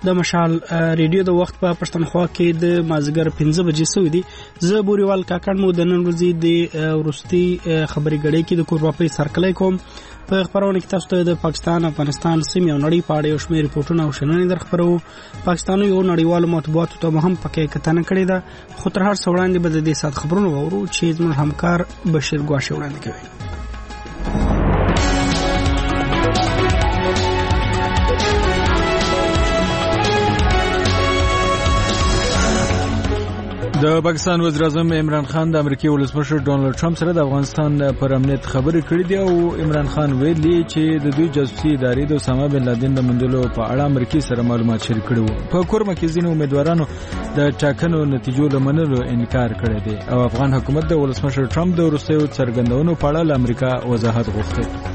د مشال ریډیو د وخت په پښتونخوا کې د مازیګر 15 بجې سوي دي. زه بوريوال کاکړ مو د نن ورځې د ورستي خبري غړې کې د کورواپي سرکلای کوم. په خبرونه کې تاسو ته د پاکستان، افغانستان، سیمې او نړۍ په اړه یو شمېر ریپورتونه او شننې درخبرو. پاکستاني او نړیوالو مطبوعاتو ته هم پکې کتنه کړې ده. خو تر هر څه وړاندې به د دې سات خبرونه وورو چې زموږ همکار بشیر ګواښي وړاندې کوي. د پاکستان وزیر اعظم عمران خان د امریکای ولسمشر ډونالد ټرمپ سره د افغانستان پر امنیت خبرې کړې دي او عمران خان ویلي چې د دوی جاسوسي ادارې د اسامه بن لادن د موندلو په اړه امریکای سره معلومات شریک کړي وو. په کورمه کې ځینې امیدوارانو د ټاکنو نتیجو لمنلو انکار کړی دی او افغان حکومت د ولسمشر ټرمپ د وروستیو څرګندونو په اړه له امریکا وضاحت غوښتي.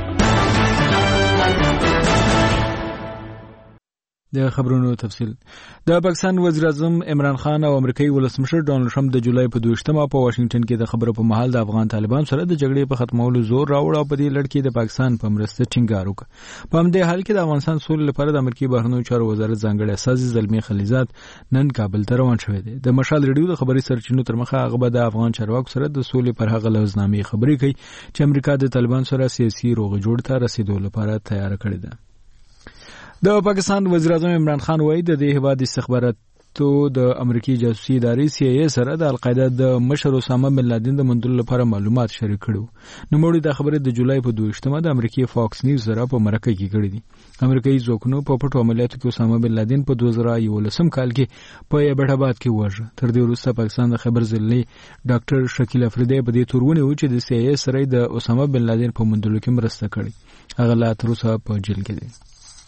د خبرونو تفصیل. د پاکستان وزیر اعظم عمران خان او امریکایي ولسمشر ډونالد ټرمپ د جولای په 22مه په واشنگټن کې د خبرو په مهال د افغان طالبان سره د جګړې په ختمولو زور راوړ او په دې لړ کې د پاکستان په مرسته ټینګار وکړ. په همدې حال کې د افغانستان سولې لپاره د امریکایي بهرنیو چارو وزارت ځانګړی استازي زلمی خلیزات نن کابل ته روان شوی دی. د مشال ریډیو د خبري سرچینو تر مخه هغه به د افغان چارواکو سره د سولې پر هغه لوزنامې خبرې کوي چې امریکا د طالبان سره سیاسي روغ جوړ ته رسیدو لپاره تیار کړی دی. د پاکستان وزیر اعظم عمران خان وایي د دې هیواد استخباراتو د امریکایي جاسوسي ادارې CIA سره د القاعده د مشر اسامه بن لادن د موندلو لپاره معلومات شریک کړو. نوموړي د خبرې د جولای په 22مه د امریکایي فاکس نیوز سره په مرکه کې کړې دي. امریکایي ځواکونو په پټو عملیاتو کې اسامه بن لادن په 2011 کال کې په ایبټ آباد کې وژل. تر دې وروسته پاکستان د خبر ځلې ډاکټر شکیل افریدی په دې تورونه و چې د CIA سره د اسامه بن لادن په موندلو کې مرسته کړې. هغه لا تر اوسه په جیل کې دی.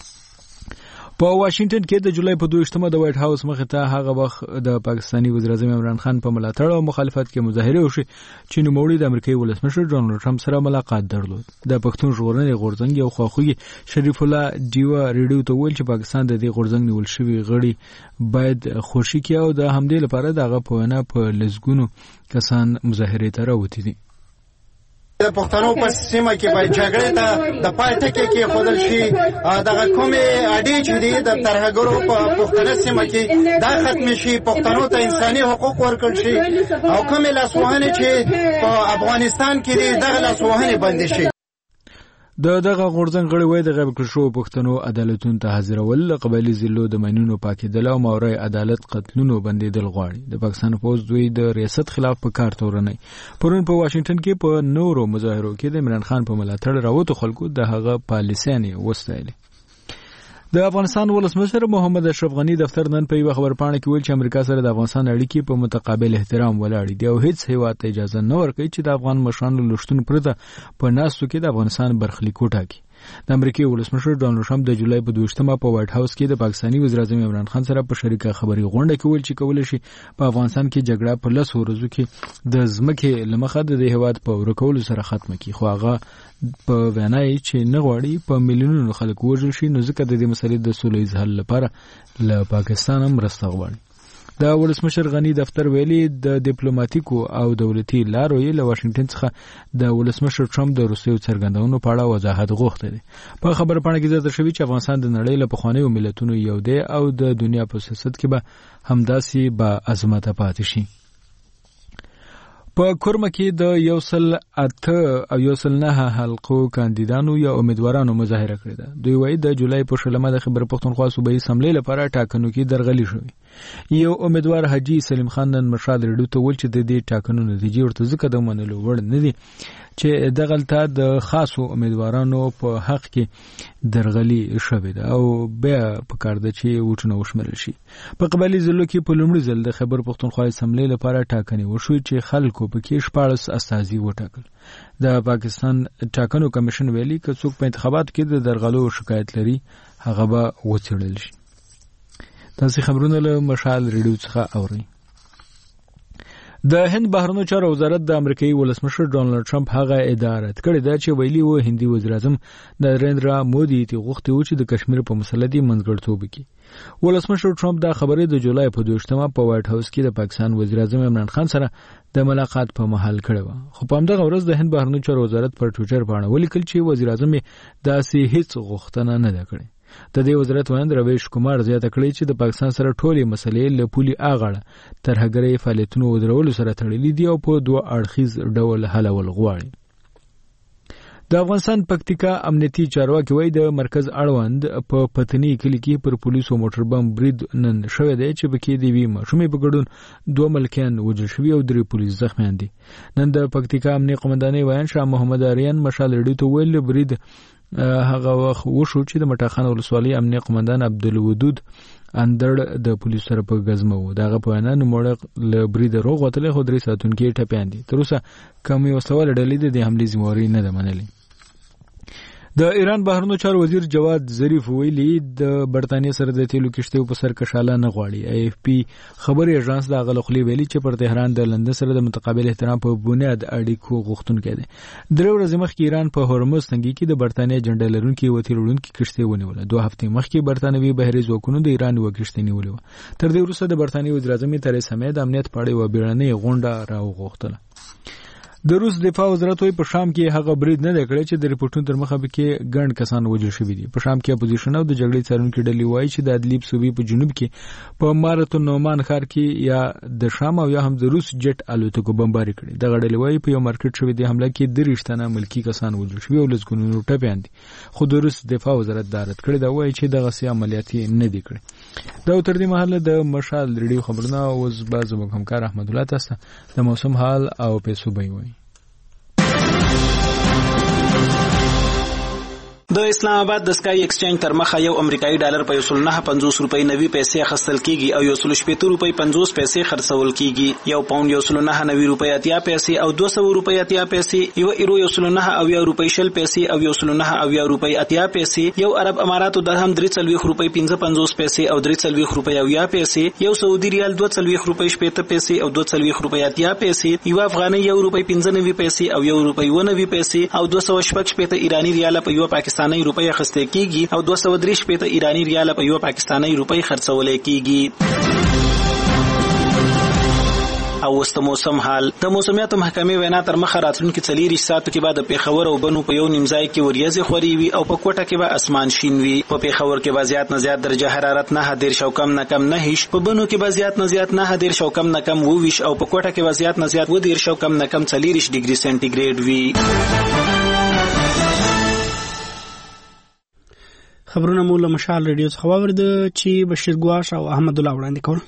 په واشنگټن کې د جولای په 22مه د وایټ هاوس مخې ته هغه وخت د پاکستاني وزیر اعظم عمران خان په ملاتړ او مخالفت کې مظاهره وشي چې نوموړي د امریکایي ولسمشر ډونالد ټرمپ سره ملاقات درلود. د پښتون ژغورنې غورځنګ یو خواخوږي شریف الله ډیوا ریډیو ته ویل چې پاکستان د دې غورځنګ نیول شوی غړي باید خوشي کړي او د همدې لپاره دغه په وینا په لزګونو کسان مظاهره ته راوتی دي. د پښتنو په سیمه کې په جګړې ته د پای ټکی کې خودل شي دغه کومې اډې چې دي د ترهګرو په پښتنو سیمه کې دا ختم شي، پښتنو ته انساني حقوق ورکړل شي او کومې لاسوهنې چې په افغانستان کې دي دغه لاسوهنې بند شي. دغه غورځنګ غړي وای د غیب کړو شو پښتنو عدالتونو ته حاضرول، قبایلی ضلعو د ماینونو پاکیدل او ماورای عدالت قتلونو بندیدل غواړي. د پاکستان فوج دوی د ریاست خلاف په کار تورنۍ پرون په واشنگټن کې په نورو مظاهرو کې د عمران خان په ملاتړ راوته خلکو د هغه پالیسیانه وستایل. د افغانستان ولسمشر محمد اشرف غنی دفتر نن په یو خبرپاڼه کې ویل چې امریکا سره د افغانستان اړیکې په متقابل احترام ولاړې دي او هیڅ هیواد ته اجازه نه ورکوي چې د افغان مشرانو لښتون پرته په ناستو کې د افغانستان برخلیک وټاکي. د امریکای ولسمشر ډونالد ټرمپ د جولای په 22مه په وایټ هاوس کې د پاکستاني وزیر اعظم عمران خان سره په شریکه خبري غونډه کې ویل چې کولای شي په افغانستان کې جګړه په 10 ورځو کې د ځمکې لمخه د هیواد په ورکولو سره ختمه کړي. خو هغه په وینای چې نه غواړي په میلیونونو خلک وژل شي، نو ځکه د دې مسلې د سولې حل لپاره له پاکستان هم مرسته غواړي. د ولسمشر غنی دفتر ویلي د ډیپلوماټیکو او دولتي لارو یې له واشنگټن څخه د ولسمشر ټرمپ د روسیې څرګندونو په اړه وضاحت غوښتي دي. په خبرپاڼه کې ذکر شوی چې افغانستان د نړۍ له پخوانیو ملتونو یو دی او د دنیا په سیاست کې به همداسي با عظمت پاتې شي. په کورمه کې د 108 او 109 حلقو کاندیدانو یا امیدوارانو مظاهره کړې ده. دوی وایي د جولای په 16مه د خیبر پښتونخوا صوبایي اسمبلی لپاره ټاکنو کې درغلي شوې. یو امیدوار حاجی سلیم خان نن مشال ریډیو ته ویل چې د دې ټاکنو نتیجې ورته ځکه د منلو وړ نه دي چې دغلته د خاصو امیدوارانو په حق کې درغلي شوې ده او بیا په کار ده چې وټونه وشمرل شي. په قبایلی ضلعو کې په لومړي ځل د خیبر پښتونخوا اسمبلی لپاره ټاکنې وشوې چې خلکو پکې 14 استازي وټاکل. د پاکستان ټاکنو کمیشن ویلي که څوک په انتخاباتو کې د درغلو شکایت لري هغه به وڅېړل شي. تاسو خبرونه له مشال ریډیو څخه اورئ. د هند بهرنیو چارو وزارت د امریکایي ولسمشر ډونالد ټرمپ هغه ادعا رد کړې ده چې ویلي و هندي وزیر اعظم نریندرا مودي ته غوښتي و چې د کشمیر په مسله کې منځګړیتوب وکړي. ولسمشر ټرمپ دا خبرې د جولای په 22مه په وایټ هاوس کې د پاکستان وزیر اعظم عمران خان سره د ملاقات په محل کړی و. خو په همدغه ورځ د هند بهرنیو چارو وزارت پر ټویټر باندې ولیکل چې وزیر اعظم داسې هیڅ غوښتنه نه ده کړې. د دې وزارت وند رویش کمار زیاته کړې چې د پاکستان سره ټولې مسلې له پولي اغاړه ترهګرۍ فعالیتونو ودرولو سره تړلې دي او په دوه اړخیز ډول حلول غواړي. د افغانستان پکتیکا امنیتي چارواکي وایي د مرکز اړوند په پتنی کلی کې پر پولیسو موټر بم برید نن شوی دی چې پکې د وی ماشومې په ګډون 2 ملکیان وژل شوي او 3 پولیس زخمیان دي. نن د پکتیکا امنیتي قومندانۍ وایي شاه محمد آریان مشال ریډیو ته ویل برید هغه وخت وشو چې د مټاخان ولسوالۍ امنیتي قومندان عبدالودود اندړ د پولیسو سره په غزمه و. دغه په وینا نوموړی له برید روغ وتلی خو 3 ساعتونکې ټپیان دي. تر اوسه کومې وسوال ډلې د حملې ذمہواري نه ده منلې. د ایران بهرنیو چارو وزیر جواد ظریف ویلي د برتانیې سره د تیلو کشتیو په سر کشاله نه غواړي. AFP خبري ایجنس د غلخلي ویلي چې پر تهران د لندن سره د متقابل احترام په بنیاد اړیکو غوښتونکی دی. 3 ورځې مخکې ایران په هرمز تنګي کې د برتانیې جنډه لرونکي وتیل وړونکي کشتۍ ونیوله. 2 هفتې مخکې برتانوي بحري ځواکونو د ایران یوه کشتۍ نیولې وه. تر دې وروسته د برتانیې وزیر اعظم تریسا مې د امنیت په اړه یوه بیړنۍ غونډه راوغوښتله. د روس دفاع وزارت وایي په شام کې هغه برید نه دی کړی چې د ریپورټونو تر مخه کې ګڼ کسان وژل شوي دي. په شام کې اپوزیشن او د جګړې څارونکي ډلې وایي چې د ادلیب صوبې په جنوب کې په مارتون نومان ښار کې یا د شام او یا هم د روس جټ الوتکو بمباري کړي. دغه ډلې وایي په یو مارکیټ شوې د حمله کې 23 تنه ملکي کسان وژل شوي او لسګونو ټپیان دي. خو د روس دفاع وزارت دا رد کړی دا وایي چې دغه سي عملیات نه دي کړی. دا تر دې مهاله د مشال ریډیو خبرونه اوس به زموږ همکار احمد الله تاسو د موسم حال او پیسو بي وایي. د اسلام آباد د سکای ایکسچینج تر مخه یو امریکایي ډالر په 1.50 روپۍ 90 پیسې اخیستل کیږي او 1.70 روپۍ 50 پیسې خرڅول کیږي. یو پاوند 1.90 روپۍ 80 پیسې او 200 روپۍ 80 پیسې، یو ایرو 1.90 روپۍ 60 پیسې او 1.90 روپۍ 80 پیسې، یو عرب اماراتو درهم 340 روپۍ 55 پیسې او 340 روپۍ 80 پیسې، یو سعودي ریال 240 روپۍ 60 پیسې او 240 روپۍ 80 پیسې، یو افغاني 1 روپۍ 95 پیسې او 1 روپۍ 90 پیسې او 216 ایرانی ریال په یو پاکستاني روپۍ اخیستل کیږي او 230 ایرانی ریال په یو پاکستاني روپۍ خرڅول کیږي. او وست موسم حال د موسمیات محکمې وینا تر مخه راتلونکي 4 ساعتو کې بعد پیښور او بنو په یو نیمځای کې وریځې خوري وي او په کوټه کې به اسمان شین وي. په پیښور کې به زیات نه زیات درجه حرارت 9 کم نه کم 9، په بنو کې به زیات نه زیات 9 کم نه کم 20 او په کوټه کې به زیات نه زیات 10 کم نه کم 40 ډیګري سنټیګریډ وي. خبرونه مو له مشال ریډیو څخه واورید چې بشیر ګواش او احمد الله وړاندې کول.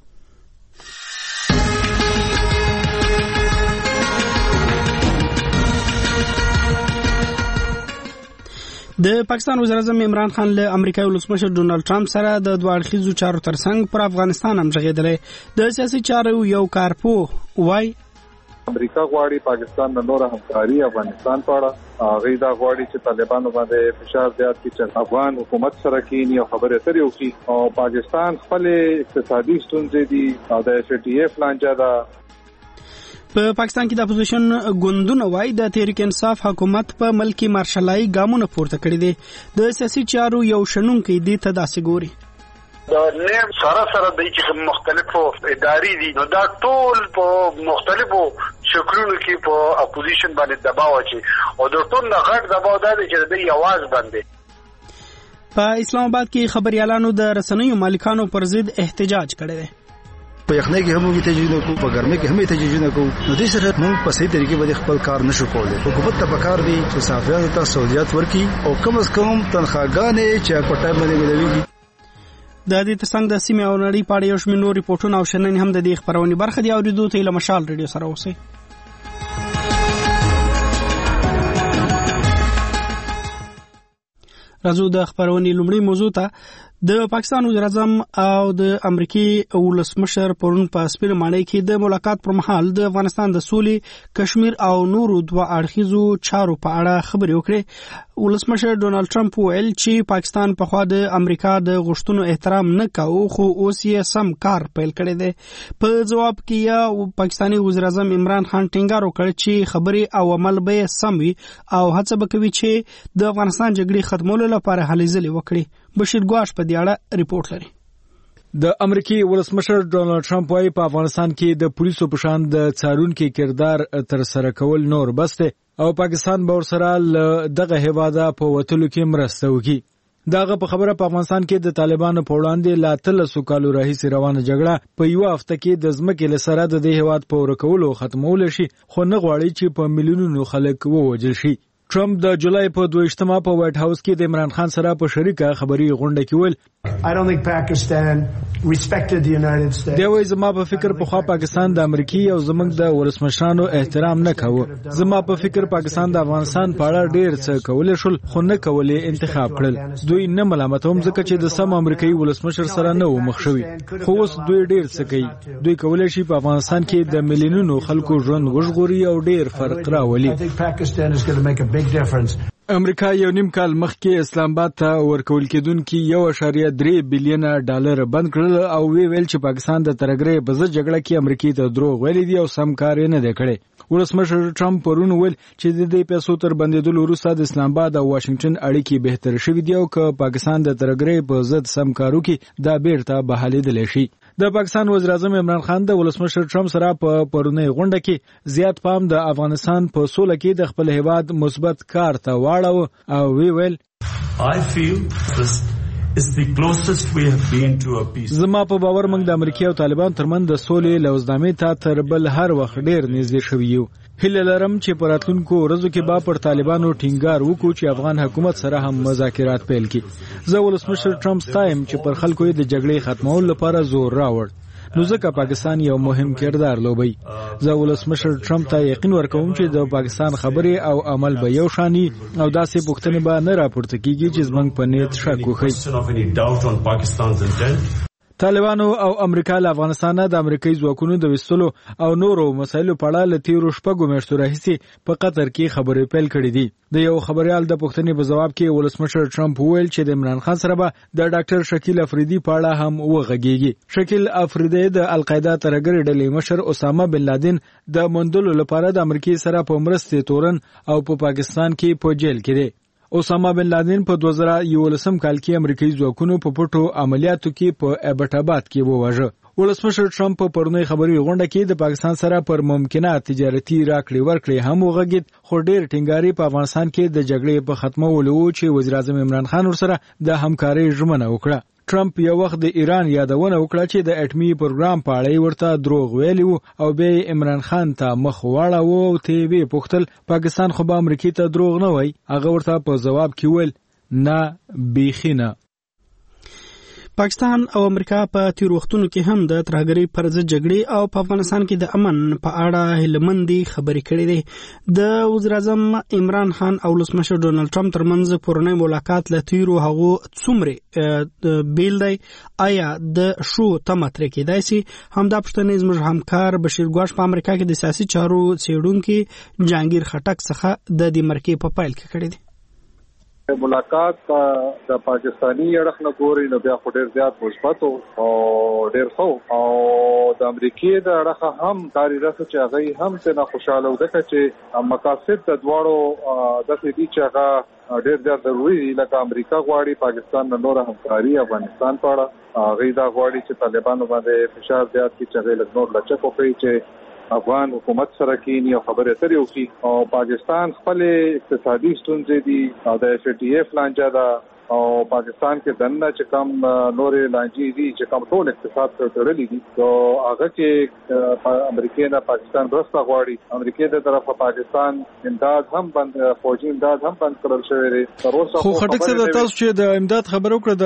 د پاکستان وزیر اعظم عمران خان له امریکایي ولسمشر ډونالد ټرمپ سره د دوه اړخیزو چارو ترڅنګ پر افغانستان هم غږېدلی. د سیاسي چارو یو کارپوه وایي امریکا غواړي پاکستان د نور همکاري افغانستان په اړه غیدا غواړي چې طالبانو باندې فشار زیات کړي چې افغان حکومت سره کینی او خبرې اترې وکړي او پاکستان خپل اقتصادي ستونزې دي او د FATF لانجه ده. په پاکستان کې د اپوزیشن ګوندونه وایي د تحریک انصاف حکومت په ملکی مارشالای ګامونه پورته کړي دي. د سیاسي چارو یو شنونکي دي ته داسې ګوري د نیم سره د چې مختلفو اداري دي نو دا ټول په مختلفو شکلونو کې په اپوزیشن باندې دباو اچي او د ټول نه غټ دباو ده چې د یواز باندې. په اسلام آباد کې خبريالانو د رسنیو مالکانو پر ضد احتجاج کړی دی. په یخنۍ کې هم احتجاج نه کوو، په ګرمۍ کې هم احتجاج نه کوو. نو دې سره موږ په صحیح طریقې باندې خپل کار نشو کولای. حکومت ته پکار دی چې صحافیانو ته سہولیات ورکړي او کم از کم تنخواهګانې چې په ټایم باندې ملويږي. د دې ترڅنګ د سیمې او نړۍ په اړه یو شمېر نور ریپورټونه او شننې هم د دې خبرونې برخه دي. اوریدو ته له مشال ریډیو سره اوسئ. راځو د خبرونې لومړی موضوع ته. د پاکستان وزیر اعظم او د امریکای ولسمشر پرون په سپین ماڼۍ کې د ملاقات پر مهال د افغانستان د سولې، کشمیر او نورو دوه اړخیزو چارو په اړه خبرې وکړې. ولسمشر ډونالد ټرمپ ویل چې پاکستان په خوا د امریکا د غوښتنو احترام نه کوي خو اوس یې سم کار پیل کړی دی. په جواب کې یا پاکستاني وزیر اعظم عمران خان ټینګار وکړ چې خبرې او عمل به سم وي او هڅه وکوي چې د افغانستان جګړې ختمولو لپاره هلې ځلې وکړي. بشیر ګواش په دې اړه ریپورت لري. د امریکای ولسمشر ډونالد ټرمپ وايي په افغانستان کې د پولیسو په شان د څارونکو کردار تر سره کول نور بس دی او پاکستان به ورسره دغه هیواده په وټلو کې مرسته وکړي. داغه په خبره په افغانستان کې د طالبانو په وړاندې لا 300 کالو راهیسې روانه جګړه په یو هفته کې د ځمکې له سره د دې هیواد په ورکولو ختمول شي، خو نه غواړي چې په میلیونونو خلک ووژل شي. ټرمپ د جولای په 22 په وایټ هاوس کې د عمران خان سره په شریکه خبري غونډه کې ویل دی وایي زما په فکر په خوا پاکستان د امریکای او زمنګ د ولسمشرانو احترام نه کاوه. زما په فکر پاکستان د افغانستان په اړه ډیر څه کولای شول خو نه کولای انتخاب کړل. دوی نه ملامتوم ځکه چې د سم امریکایي ولسمشر سره نه و مخ شوی، خو اوس دوی ډیر څه کوي. دوی کولای شي په افغانستان کې د میلیونونو خلکو ژوند وژغوري او ډیر فرق راولي. امریکا یو نیم کال مخکې اسلام آباد ته ورکول کېدونکي 1.3 بلین ډالر بند کړل او ویل چې پاکستان د ترګرې په ضد جګړه کې امریکای ته دروغ ویلي دي او سم کار نه دی کړی. ولسمشر ټرمپ پرون ویل چې د دې پیسو تر بندیدلو وروسته د اسلام آباد او واشنگټن اړیکې بهتر شوې دي او که پاکستان د ترګرې په ضد سم کارو کې دا بیرته بحالېدلی شي. د پاکستان وزیر اعظم عمران خان د ولسمشر ټرمپ سره په پرونی غونډه کې زیات پام د افغانستان په سوله کې د خپل هیواد مثبت کار ته واړو او ویل زما په باور موږ د امریکا او طالبان ترمن د سولې لوزنامې ته تر بل هر وخت ډیر نږدې شوي یو. هیله لرم چې په راتلونکو ورځو کې به پر طالبانو ټینګار وکړو چې افغان حکومت سره هم مذاکرات پیل کړي. زه ولسمشر ټرمپ ستایم چې پر خلکو د جګړې ختمولو لپاره زور راوړ، نو ځکه پاکستان یو مهم کردار لوبي. زه ولسمشر ټرمپ ته یقین ورکوم چې د پاکستان خبرې او عمل به یو شانی او داسې پوښتنې به نه راپورته کیږي چې زمونږ په نیت شک وکړي. طالبانو او امریکا له افغانستان د امریکایي ځواکونو د وستلو او نورو مسایلو په اړه له تیرو شپږو میاشتو راهیسې په قطر کې خبرې پیل کړې دي. د یو خبريال د پوښتنې په جواب کې ولسمشر ټرمپ وویل چې د عمران خان سره به د ډاکټر شکیل افریدي په اړه هم وغږیږي. شکیل افریدي د القاعده ترګر ډلې مشر اسامه بن لادن د موندلو لپاره د امریکای سره په مرستې تورن او په پاکستان کې په جیل کې دی. اسامه بن لادن په 2011 کال کې امریکایي ځواکونو په پټو عملیاتو کې په ابټ آباد کې وواژه. ولسمشر ټرمپ په پرونی خبري غونډه کې د پاکستان سره پر ممکنه تجارتي راکړې ورکړې هم وغږید، خو ډېر ټینګاري په افغانستان کې د جګړې په ختمولو چې وزیر اعظم عمران خان ورسره د همکارۍ ژمنه وکړه. ټرمپ یو وخت د ایران یادونه وکړه چې د اټمي پروګرام په اړه ورته دروغ ویلي او بیا عمران خان ته مخ واړاوه او ته یې پوښتل پاکستان خو به امریکای ته دروغ نه وای. هغه ورته په جواب کې ویل نه بیخي نه. پاکستان او امریکا په تیر وختونو کې هم د ترهګرۍ پر ضد جګړې او په افغانستان کې د امن په اړه هیلمندي خبرې کړې دي. د وزیر اعظم عمران خان او ولسمشر ډونالد ټرمپ ترمنځ پرونی ملاقات له تیرو هغو څومره بیل دی؟ آیا د شو تمه ترې کېدای شي؟ همدا پوښتنه زموږ همکار بشیر ګواش په امریکا کې د سیاسي چارو څېړونکي جهانگیر خټک څخه د دې مرکې په پیل کې کړې دي. ملاقات د پاکستانی اړخ نه ګوري نو بیا خو ډیر زیات مثبت او ډیر ښه او د امریکای د اړخ هم کاری راځي چې هغه هم څنګه خوشاله وده چې مقاصد د دواړو د دې چې هغه ډیر زیات ضروری دي. لکه امریکا غواړي پاکستان نه نور همکاري افغانستان په اړه، هغه دا غواړي چې طالبانو باندې فشار زیات کړي چې هغه نور لچک وکړي چې افغان حکومت سره کینی او خبره اترې وکړي. او پاکستان خپل اقتصادي ستونزې دي او د اف ټي اف لانجه ده او پاکستان کې دنه چې کم نورې لانجې دي چې کم ټول اقتصاد ته تړلې دي. نو هغه کې امریکای نه پاکستان ورسته غواړي، امریکای د طرفه پاکستان امداد هم بند، فوجي امداد هم بند کړل شوی دی. خو خټک څه تاسو چې د امداد خبرو کړ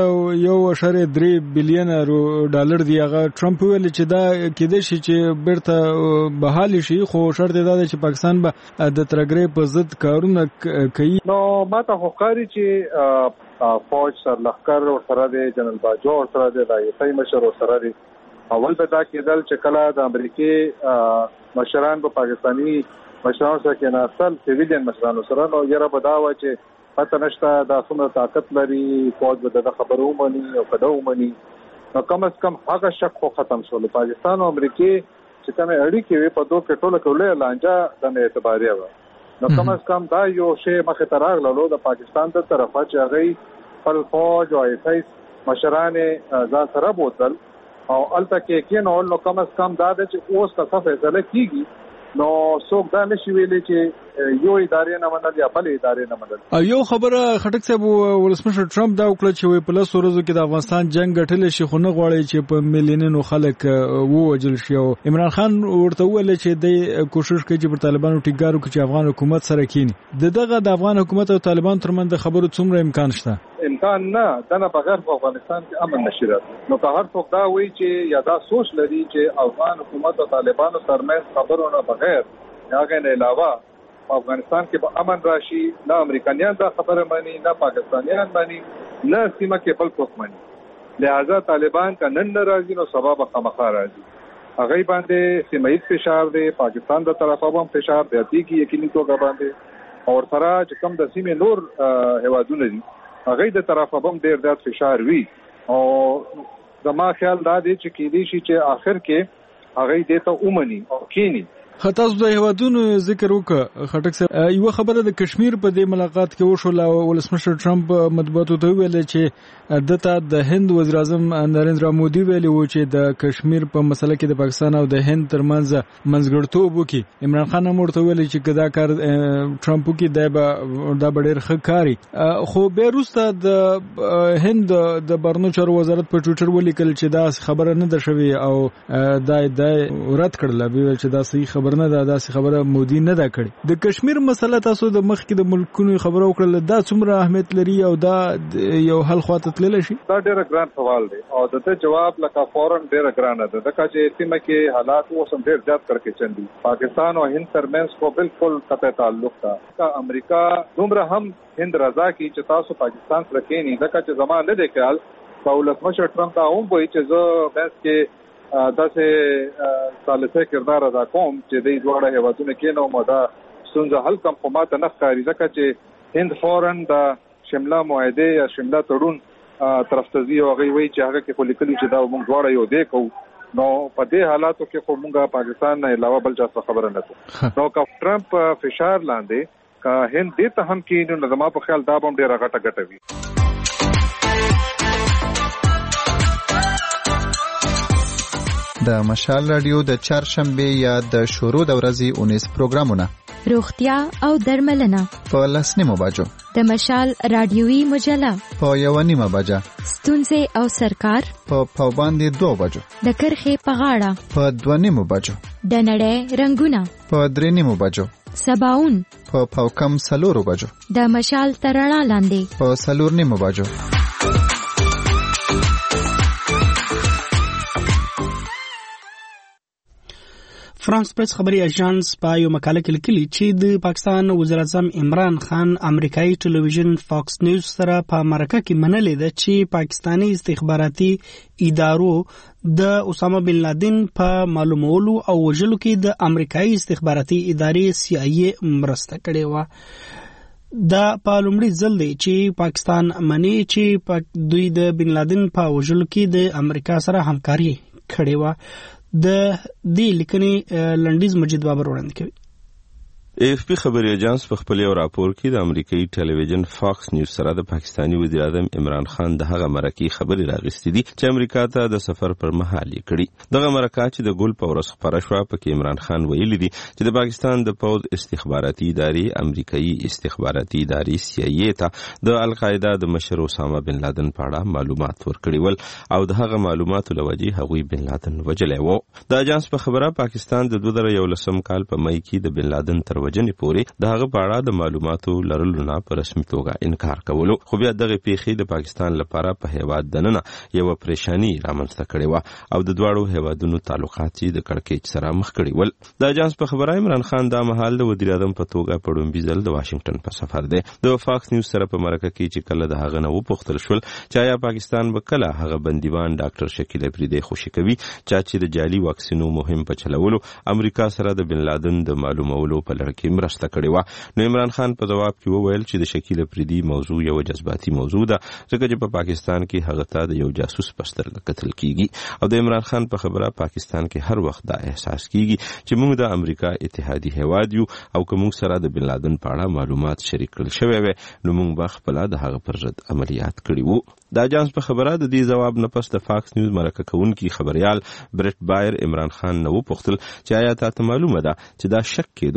د 1.3 بلین ډالر دی، هغه ټرمپ ویل چې دا کېدای شي چې بیرته بحال شي، خو شرط دا دی چې پاکستان به د ترګرې په ضد کارونه کوي. نو ماته خو ښکاري چې فوج سرلښکر ورسره دی، جنرال باجوه ورسره دی، د ایسای مشر ورسره دی. اول به دا کېدل چې کله د امریکای مشران په پاکستانی مشرانو سره کېناستل، سیویلین مشرانو سره، نو یره به دا وه چې پته نشته دا څومره طاقت لري، فوج به د خبرو ومني او که نه ومني. نو کم از کم هغه شک خو ختم شول. پاکستان او امریکای چې کومې اړیکې وې په دوه کې ټوله کولې لانجه د اعتباري وه. نو کم از کم دا یو شی مخې ته راغللو د پاکستان د طرفه چې هغوی خپل فوج او ایسای مشران ځان سره بوتل او هلته کې کېنول. نو کم از کم دا ده چې اوس که څه فیصله کېږي نو څوک دا نشي ویلی چې یو ادارې نه منل یا بل ادارې نه منل. یو خبره خټک صاحب ولسمشر ټرمپ دا وکړه چې په لاسو ورځو کې د افغانستان جنگ ګټل شي، خو نه غواړي چې په میلیونونو خلک ووجل شي. او عمران خان ورته وویل چې د کوشش کوي چې پر طالبانو ټینګار وکړي چې افغان حکومت سره کینی. دغه د افغان حکومت او طالبان ترمنځ د خبرو څومره امکان شته؟ امکان نه، دا نه بغیر په افغانستان کې امن نشي راتلی. نو که هر څوک دا وایي چې یا دا سوچ لري چې افغان حکومت او طالبانو ترمنځ خبرو نه بغیر هغه نه علاوه په افغانستان کې به امن راشي، نه امریکایان دا خبره مانی، نه پاکستانیان مانی، نه سیمه کې بل څوک مانی. لہذا طالبان کا نن ناراضي نو سبب خامخا راځي. هغه باندې سیمایي فشار دی، پاکستان د طرفه هم فشار دی چې یقیني توګه باندې اور سره چې کوم د سیمې نور هوادونه دي هغه د طرفه هم ډیر زیات فشار وی. او زما خیال دا دی چې کېدی شي چې آخر کې هغه دې ته اومني او کینی. تاسو د هیوادونو ذکر وکړه خټک صاحب، یو خبره د کشمیر په دې ملاقات کې وشوله. ولسمشر ټرمپ مطبوعاتو ته ویل چې دته د هند وزیر اعظم نریندرا مودي ویلي و چې د کشمیر په مسله کې د پاکستان او د هند ترمنځ منځګړتوب وکړي. عمران خان هم ورته ویل چې کدا کار ټرمپ وکړي دا به ډېر ښه کاری. خو بیا وروسته د هند د بهرنیو چارو وزارت په ټویټر ولیکل چې دا خبره نه ده شوې او دا رد کړله. ویل چې دا صحیح خبره نه ده، داسې خبره مودي نه ده کړې. د کشمیر مسله تاسو د مخکې د ملکونو خبره وکړه، دا څومره اهمیت لري او دا یو حل خواته تللی شي؟ دا ډېر ګران سوال دی او دته جواب لکه فورن ډېر ګران ده، ځکه چې سیمه کې حالات اوس هم ډېر زیات کړکېچن دي. پاکستان او هند ترمنځ خو بالکل قطع تعلق ده. که امریکا دومره هم هند رضا کی چې تاسو پاکستان سره کېنی، ځکه چې زما نه دی خیال په ولسمشر ټرمپ دا هم وایي چې زه بس کې داسې ثالثه کردار ادا کوم چې د دواړه هیوادونو کې نو مدا ستونزه حل کوم. خو ماته نه ښکاري ځکه چې هند فورن د شمله معاهده یا شمله تړون طرف ته ځي او هغه وایي چې هغه کې خو لیکلي چې دا موږ دواړه یو دی کوو. نو په دې حالاتو کې خو موږ پاکستان نه علاوه بل څه خبره نه کوو. نو که ټرمپ فشار لاندې که هند دې ته هم کې نو زما په خیال دا هم ډېره غټه ګټه وي. د مشال رادیو د چهارشنبه یا د شروع د ورځې 19 پروګرامونه روغتیا او درملنه په 10 بجو، د مشال رادیوي مجله په 1 بجه، ستونزې او سرکار په پابند 2 بجو، د کرخې په غاړه په 2 بجو، د نړۍ رنگونه په 3 بجو، سباون په پاوکم 4 بجو، د مشال ترړه لاندې په 4 بجو. فرانس پریس خبري اژانس په یو مقاله کې لیکلي چې د پاکستان وزیر اعظم عمران خان امریکایي ټلویزیون فاکس نیوز سره په مرکه کې منلې ده چې پاکستاني استخباراتي ادارو د اسامه بن لادن په معلومولو او وژلو کې د امریکایي استخباراتي ادارې CIA مرسته کړې و. دا په لومړي ځل دی چې پاکستان مني چې دوی د بن لادن په وژلو کې د امریکا سره همکاري کړې و. د دې لیکنې لنډیز مجید بابر وړاندې کوي. AFP خبري اژانس په خپل یو راپور کې د امریکایي ټلویزیون فاکس نیوز سره د پاکستاني وزیر اعظم عمران خان د هغه مرکه خبري راغستې دي چې امریکا ته د سفر پر مهال یې کړي. دغه مرکه چې د ګل په ورځ خبره شوه پکې عمران خان ویلي دي چې د پاکستان د پوز استخباراتي ادارې امریکایي استخباراتي ادارې CIA ته د القاعده د مشر اسامه بن لادن په اړه معلومات ورکړي ول او د هغه معلوماتو لوجې هغوی بن لادن وجلې وو. د اژانس په خبره پاکستان د 2011 کال په مئی کې د بن لادن تر وجنې پورې د هغه په اړه د معلوماتو لرلو نه په رسمي توګه انکار کولو، خو بیا دغه پیښې د پاکستان لپاره په هیواد دننه یو پریشانی رامنځته کړې و او د دواړو هیوادونو تعلقات د کړکېچ سره مخ کړي ول. د اژانس په خبره عمران خان دا مهال د وزیر اعظم په توګه په ډومبي ځل د واشنگټن په سفر دی. د فاکس نیوز سره په مرکه کې چې کله د هغه نه وپوښتل شول چې آیا پاکستان به کله هغه بندیوان ډاکټر شکیل افریدی خوشي کوي چې د جعلي واکسینو مهم په چلولو امریکا سره د بن لادن د معلومولو په لړ کې مرسته کړې و، نو عمران خان په جواب کې وویل چې د شکیل افریدی موضوع یو جذباتي موضوع ده ځکه چې په پاکستان کې هغه ته د یو جاسوس په سترګه کتل کیږي او د عمران خان په خبره پاکستان کې هر وخت دا احساس کیږي چې موږ د امریکا اتحادي هیواد یو او که موږ سره د بن لادن په اړه معلومات شریک کړل شوی وي نو موږ به خپل د هغه پر ضد عملیات کړي وو. د اژانس په خبره د دې جواب نه پس د فاکس نیوز مرکه کوونکی خبريال برټ بایر عمران خان نو پوښتل چې آیا تاسو معلومه ده چې دا شک کېدو چې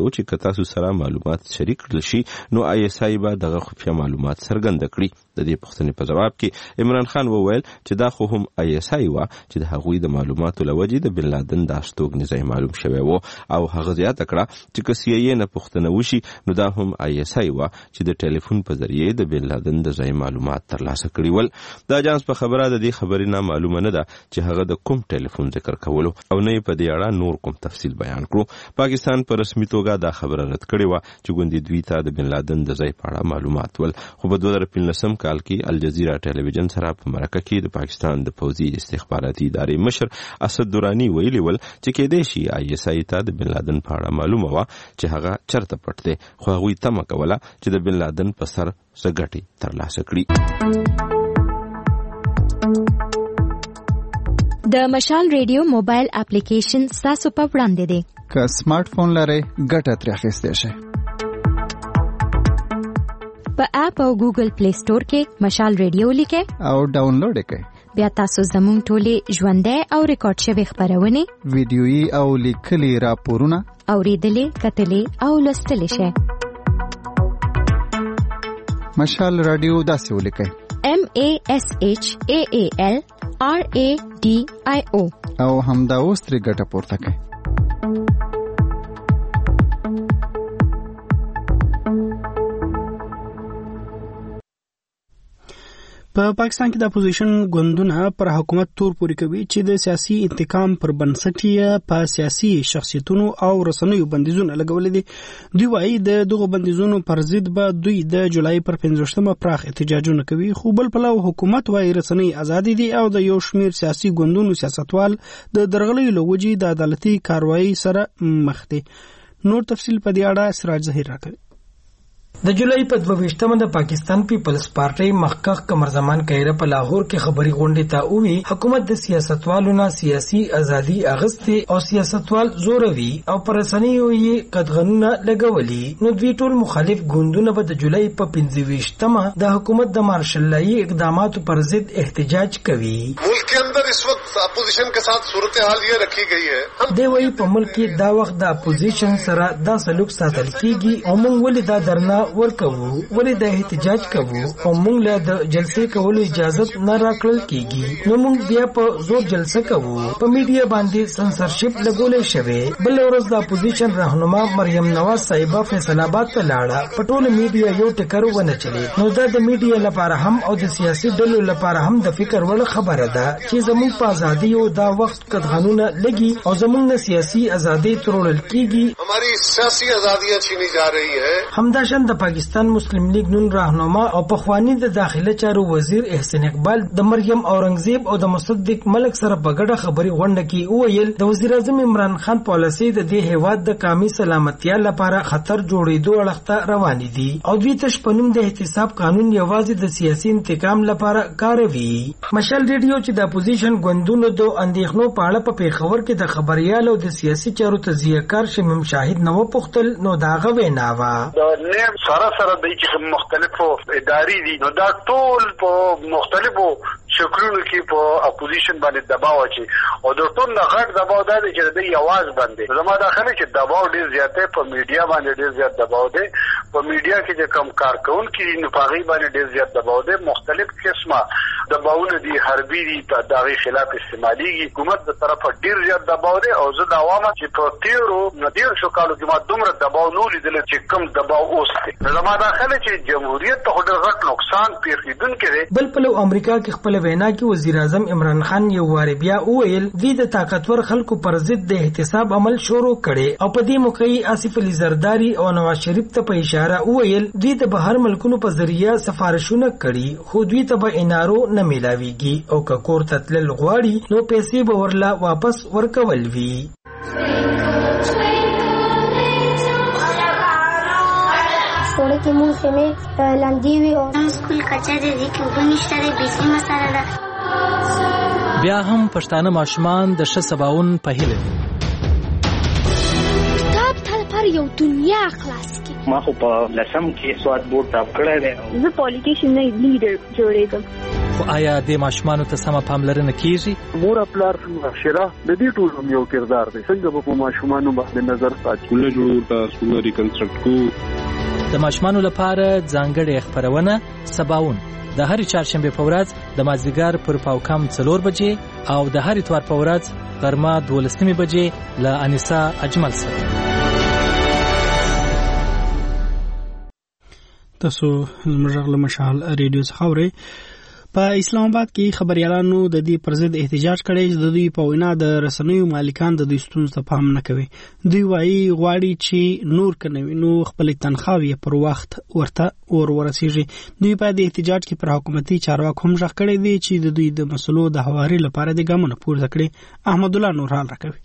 تاسو سره معلومات شریک کړل شي نو ISI به دغه خفیه معلومات څرګند کړي. د دې پوښتنې په جواب کې عمران خان وویل چې دا خو هم ISI و چې د هغوی د معلوماتو لوجې د بن لادن د استوګنځي معلوم شوی و او هغه زیاته کړه چې که CIA نه پوښتنه وشي نو دا هم ISI و چې د ټلیفون په ذریعه د بن لادن د ځای معلومات ترلاسه کړي ول. د اجانس په خبره د دې خبرې نه معلومه نه ده چې هغه د کوم ټلیفون ذکر کولو او نه په دې اړه نور کوم تفصیل بیان کړو. پاکستان په رسمي توګه دا خبره رد کړې و چې ګوندې دوی ته د بن لادن د ځای په اړه معلومات ول. خو په 2015 کال کې الجزیره ټلویزیون سره په مرکه کې د پاکستان د پوځي استخباراتي ادارې مشر اسد دورانی ویلي ول چې کېدای شي ISI ته د بن لادن په اړه معلومه و چې هغه چرته پټ دی خو هغوی تمه کوله چې د بن لادن په سر څه ګټې ترلاسه کړي. د مشال ریډیو موبایل اپلیکیشن ستاسو په وړاندې دی. که سمارټ فون لرئ ګټه ترې اخیستی شئ. په اپ او ګوګل پلی سٹور کې مشال ریډیو لیکئ او ډاونلوډ یې کړئ. بیا تاسو زموږ ټولې ژوندۍ او ریکارډ شوې خبرونه ویډیويي او لیکلي راپورونه اوریدلې کتلې او لوستلې شئ. مشال رادیو داسې ولیکئ MASHAALRADIO او همدا اوس ترې ګټه پورته کړئ. په پاکستان کې د اپوزیشن ګوندونه پر حکومت تور پوري کوي چې د سیاسي انتقام پر بنسټ یې په سیاسي شخصیتونو او رسنیو بندیزونه لګولې دي. دوی وايي د دغه بندیزونو پر ضد به دوی د جولای پر 15مه پراخ احتجاجونه کوي. خو بل پلو حکومت وايي رسنۍ ازادي دي او د یو شمیر سیاسي ګوندونو سیاستوال د درغلۍ لوجې د عدالتي کاروایی سره مخ دي. نور تفصیل په دې اړه سراج ظهیر راکړي. د جولای په 22مه د پاکستان پیپلز پارټي مخکخ قمر زمان کایره په لاهور کې خبري غونډه ته وی حکومت د سیاستوالو نه سیاسي ازادي اغسته او سیاستوال زوروي او پرسنیو یې قدغنونه لګولي. نو دوی ټول مخالف ګوندونه به د جولای په 25مه د حکومت د مارشلایي اقداماتو پر ضد احتجاج کوي. ملک के अंदर इस वक्त अपोजिशन के साथ सूरत हाल ये रखी गई है. دی وی په ملک کې دا وخت د اپوزیشن سره دا سلوک ساتل کیږي او موږ ولې دا درنا ورکوو ولې د احتجاج کوو او موږ له د جلسې کولو اجازه نه راکړل کیږي. نو موږ بیا په زور جلسه کوو. په میډیا باندې سنسرشپ لګولې شوی. بل ورځ د اپوزیشن راهنما مریم نواز صاحبہ فیصل آباد ته لاړه. په ټول میډیا یو ټکر ونه چلی. نو دا د میډیا لپاره هم او د سیاسي ډلو لپاره هم د فکر وړ خبره ده چې زموږ په ازادي او دا وخت قدغنونه لګي او زموږ سیاسي ازادي ترورل کیږي. हमारी सियासी आजादियां छीनी जा रही है. همداشان د پاکستان مسلم لیگ نون راهنما او پخوانی د داخله چارو وزیر احسان اقبال د مریم اورنګزیب او د مصدق ملک سره په ګډه خبري غونډه کې وویل د وزیر اعظم عمران خان پالیسي د دې هیواد د قومي سلامتیا لپاره خطر جوړېدو اړخته روان دي او دوی تش پنوم د احتساب قانون یوازې د سیاسي انتقام لپاره کاروي. مشال ریډیو چې د اپوزیشن ګوندونو د اندېښنو په اړه په پیښور کې د خبريال او د سیاسي چارو تجزیه‌کار شمیم شاهد نو پختل نو داغه ویناوه نه سره د مختلفو ادارې دي نو دا ټول په مختلفو شکلونو کې په اپوزیشن باندې دباو اچي او د ټول نه غټ دباو دی چې د یواز باندې زموږ داخله چې دباو ډیر زیاته په میډیا باندې ډیر زیات دباو دی. په میډیا کې چې کم کارکون کې نو پاغي باندې ډیر زیات دباو دی. مختلف قسمه دباوونه دي حربي دي په دغه خلاف استعماليږي. حکومت د طرفه ډیر زیات دباو دی او زه د عوامو چې په تیرو ندیر شو کالو کې ما دومره دباو نو لیدل چې کم دباو اوس دی. زموږ داخله چې جمهوریت ته ډیر غټ نقصان پیښیدونکې دی. بل په امریکا کې خپل وینا کې وزیر اعظم عمران خان یو وار بیا وویل دوی د طاقتور خلکو پر ضد د احتساب عمل شروع کړي او په دې موقع آصف علي زرداری او نواز شریف ته په اشاره وویل دوی د بهر ملکونو په ذریعہ سفارشونه کړي خو دوی ته به انارو نه ملاويږي او که کور ته تلل غواړي نو پیسې به ورلا واپس ورکول وي. سوړه کې مونږ سمې لاندې وي او سکول کچا دې کې وګنيشته دې بيسي مساله ده. بیا هم پښتانه ماشومان د ښه سباون په هیله دي. کتاب تل پر یو دنیا خلاص کی. ما خو په لسم کې سواد بورډ ټاپ کړی دی. زه پولیټیشن نه لیډر جوړېږم. خو آیا د ماشومانو ته سمه پاملرنه کیږي؟ مور پلار معاشره د دې ټول یو کردار دی. څنګه په ماشومانو باندې نظر ساتي؟ سکول جوړ سکول ریکنسټرکټ کو. د ماشومانو لپاره ځانګړې خبرونه سباون د هر چهارشنبه په ورځ د مازدیګر پر پاوکم 4 بجې او د هر اتوار په ورځ غرمه 12 بجې له انیسا اجمل سره. تاسو زموږ له مشال ریډیو څخه اورئ. په اسلام آباد کې خبريالانو د دې پر ضد احتجاج کړی چې د دوی په وینا د رسنیو مالکان د دوی ستونزو ته پام نه کوي. دوی وایي غواړي چې نور کنوي نو خپل تنخواهي پر وخت ورته ورسیږي. دوی په دې احتجاج کې پر حکومتي چارواکو هم ځخ کړی دی چې د دوی د مسلو د حواري لپاره د ګامونو پورته کړي. احمد الله نورحال راکوي.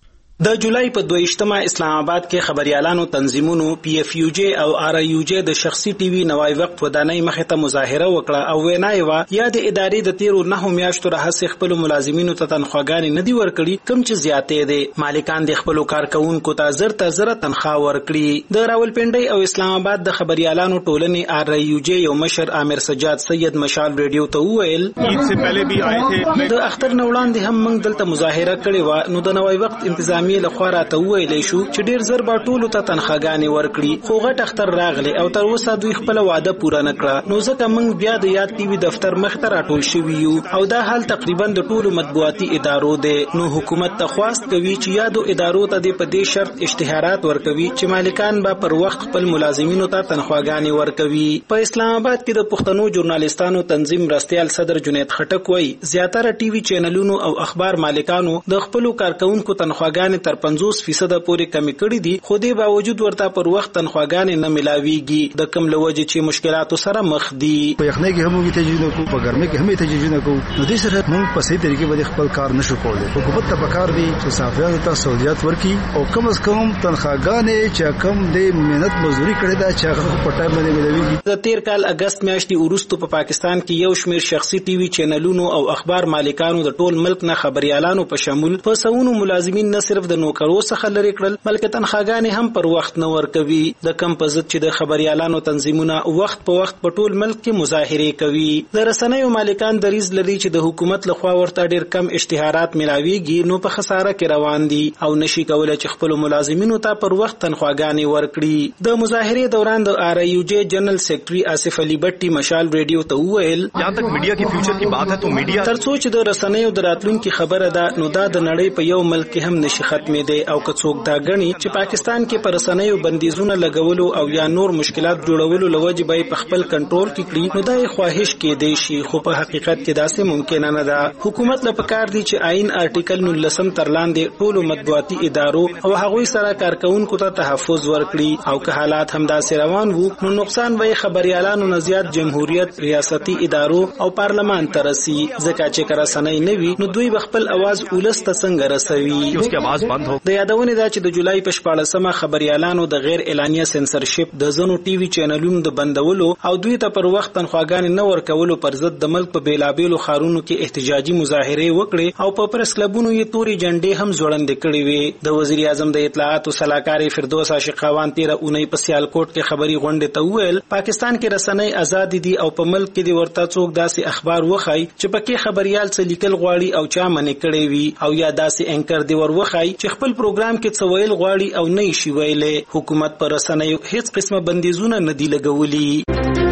د جولای په 22مه اسلام آباد کې خبريالانو تنظیمونو پی اف یو جی او آر یو جی د شخصي ټي وي نوای وخت ودانۍ مخه ته مظاهره وکړه او وینای و یا د ادارې د 13 میاشتو راهسه خپل ملازمینو ته تنخواګانې نه دی ورکړي کوم چې زیاتې دي. مالکان د خپل کارکونکو ته زر تنخواه ورکړي. د راولپنډي او اسلام آباد د خبريالانو ټولنې آر یو جی یو مشر عامر سجاد سید مشال ریډیو ته وویل عید سے پہلے بھی آئے تھے. د اختر نوړاندې هم موږ دلته مظاهره کړې و. نو د نوای وخت انتظامی لخوا راته ویلې شو چې ډیر زر به ټولو ته تنخواګانې ورکړي خو غټ اختر راغلی او تر اوسه دوی خپل وعده پوره نه کړه. نو ځکه موږ بیا د یاد ټي وي دفتر مخ ته راټول شوي یو او دا حال تقریبا د ټولو مطبوعاتي ادارو دی. نو حکومت ته خواست کوي چې یادو ادارو ته د په دې شرط اشتهارات ورکوي چې مالکان به پر وخت خپل ملازمینو ته تنخواګانې ورکوي. په اسلام آباد کې د پښتنو ژورنالیستانو تنظیم راستيال صدر جنید خټک وایي زیاتره ټي وي چینلونو او اخبار مالکانو د خپل کارکونکو تنخواګانې تر 50% پورې کمی کړې دي خو دې باوجود ورته پر وخت تنخواګانې نه ملاويږي. د کم لوجه چې مشکلاتو سره مخ دي. په یخنۍ کې هم تجربه کوو په ګرمۍ کې هم تجربه کوو. نو دې سره موږ په صحیح طریقې باندې خپل کار نشو کولای. حکومت ته پکار دي چې صحافیانو ته سہولیات ورکړي او کم از کم تنخواګانې چې کم دې مهنت مزدوري کړې ده چې هغه په ټایم باندې ملاويږي. د تیر کال اگست میاشتې وروسته په پاکستان کې یو شمېر شخصي ټي وي چینلونو او اخبار مالکانو د ټول ملک نه خبريالانو په شمول په سونو ملازمین نه صرف د نوکرو څخه لري کړل بلکې تنخواګانې هم پر وخت نه ورکوي. د کم په ضد چې د خبريالانو تنظیمونه وخت په وخت په ټول ملک کې مظاهره کوي. د رسنیو مالکان دریز لري چې د حکومت لخوا ورته ډیر کم اشتهارات ملاويږي نو په خساره کې روان دي او نشي کولای چې خپل ملازمینو ته پر وخت تنخواګانې ورکړي. د مظاهره دوران د آر یو جی جنرال سیکریټري آصف علي بټي مشال ریډیو ته وویل جہاں تک میډیا کی فیوچر کی بات ہے تو میډیا ترڅو چې د رسنیو د راتلونکو خبره ده نو دا د نړۍ په یو ملک کې هم نشي ختمې دي او که څوک دا غني چې پاکستان کې پر رسنیو بندیزونه لګولو او یا نور مشکلات جوړولو لوجه به په خپل کنټرول کې کړي نو دا خواهش کې دی شي خو په حقیقت کې داسې ممکن نه ده. حکومت له پکار دي چې آئین آرټیکل 19 تر لاندې ټولو مطبوعاتي ادارو او هغوی سره کارکونکو ته تحفظ ورکړي او که حالات هم داسې روان وو نو نقصان به خبريالانو نه زیات جمهوریت ریاستي ادارو او پارلمان ته رسي. ځکه چې رسنۍ نه وي نو دوی خپل आवाज ولست څنګه رسوي. उसकी आवाज बंद हो. د یادونه ده چې د جولای په 14مه خبريالانو د غیر اعلانیه سنسرشپ د زنو ټي وي چینلونو د بندولو او دوی ته پر وخت تنخواګانې نه ورکولو پر ضد د ملک په بیلابېلو خارونو کې احتجاجي مظاهره وکړي او په پریس کلبونو یې توري جنډې هم ځوړندې کړې وې. د وزیر اعظم د اطلاعات او صلاحکار فردوس عاشقاوان 13 اونۍ په سیالکوټ کې خبري غونډه ته وویل پاکستان کې رسنۍ آزاد دي او په ملک کې د ورته څوک داسې اخبار وخی چې پکې خبريال څه لیکل غواړي او چا منې کړې وي او یا داسې انکر دی وروخی چې خپل پروګرام کې څه ویل غواړي او نه شي ویلې. حکومت پر رسنیو هیڅ قسمه بندیزونه نه دی لګولي.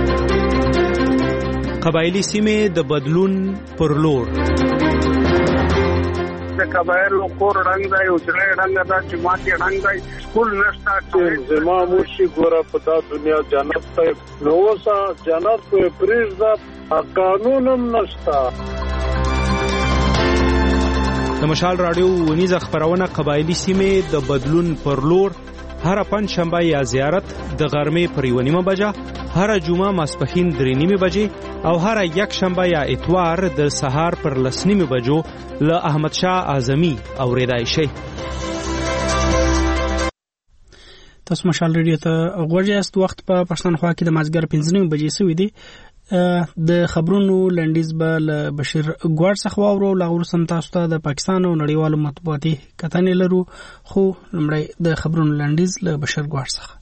قبایلی سیمې د بدلون پر لور د قبایلو کور رنگ دی او چې رنگ دا چې ماته رنگ دی سکول نشتا چې زما موشي ګوره په دا دنیا جنت ته نو وسه جنت په پریزدا قانونم نشتا. د مشال رادیو ونیزه خبرونه قبایلی سیمې د بدلون پر لور هر پنځ شنبه یا زیارت د غرمې پر 1:30 بجه هر جمعه ماسپخین 3:30 بجې او هر یک شنبه یا اتوار د سهار پر 9:30 بجو له احمد شاه اعظمي اوریدای شي. تاسو مشال ریډیو ته غوړیاست. وخت په پښتونخوا کې د مازګر 5:30 بجې سوي دي. د خبرونو لنډیز به له بشیر ګوړ څخه واورو لاغور سم تاسو ته د پاکستان او نړیوالو مطبوعاتي کتنې لرو خو لمړی د خبرونو لنډیز له بشیر ګوړ څخه.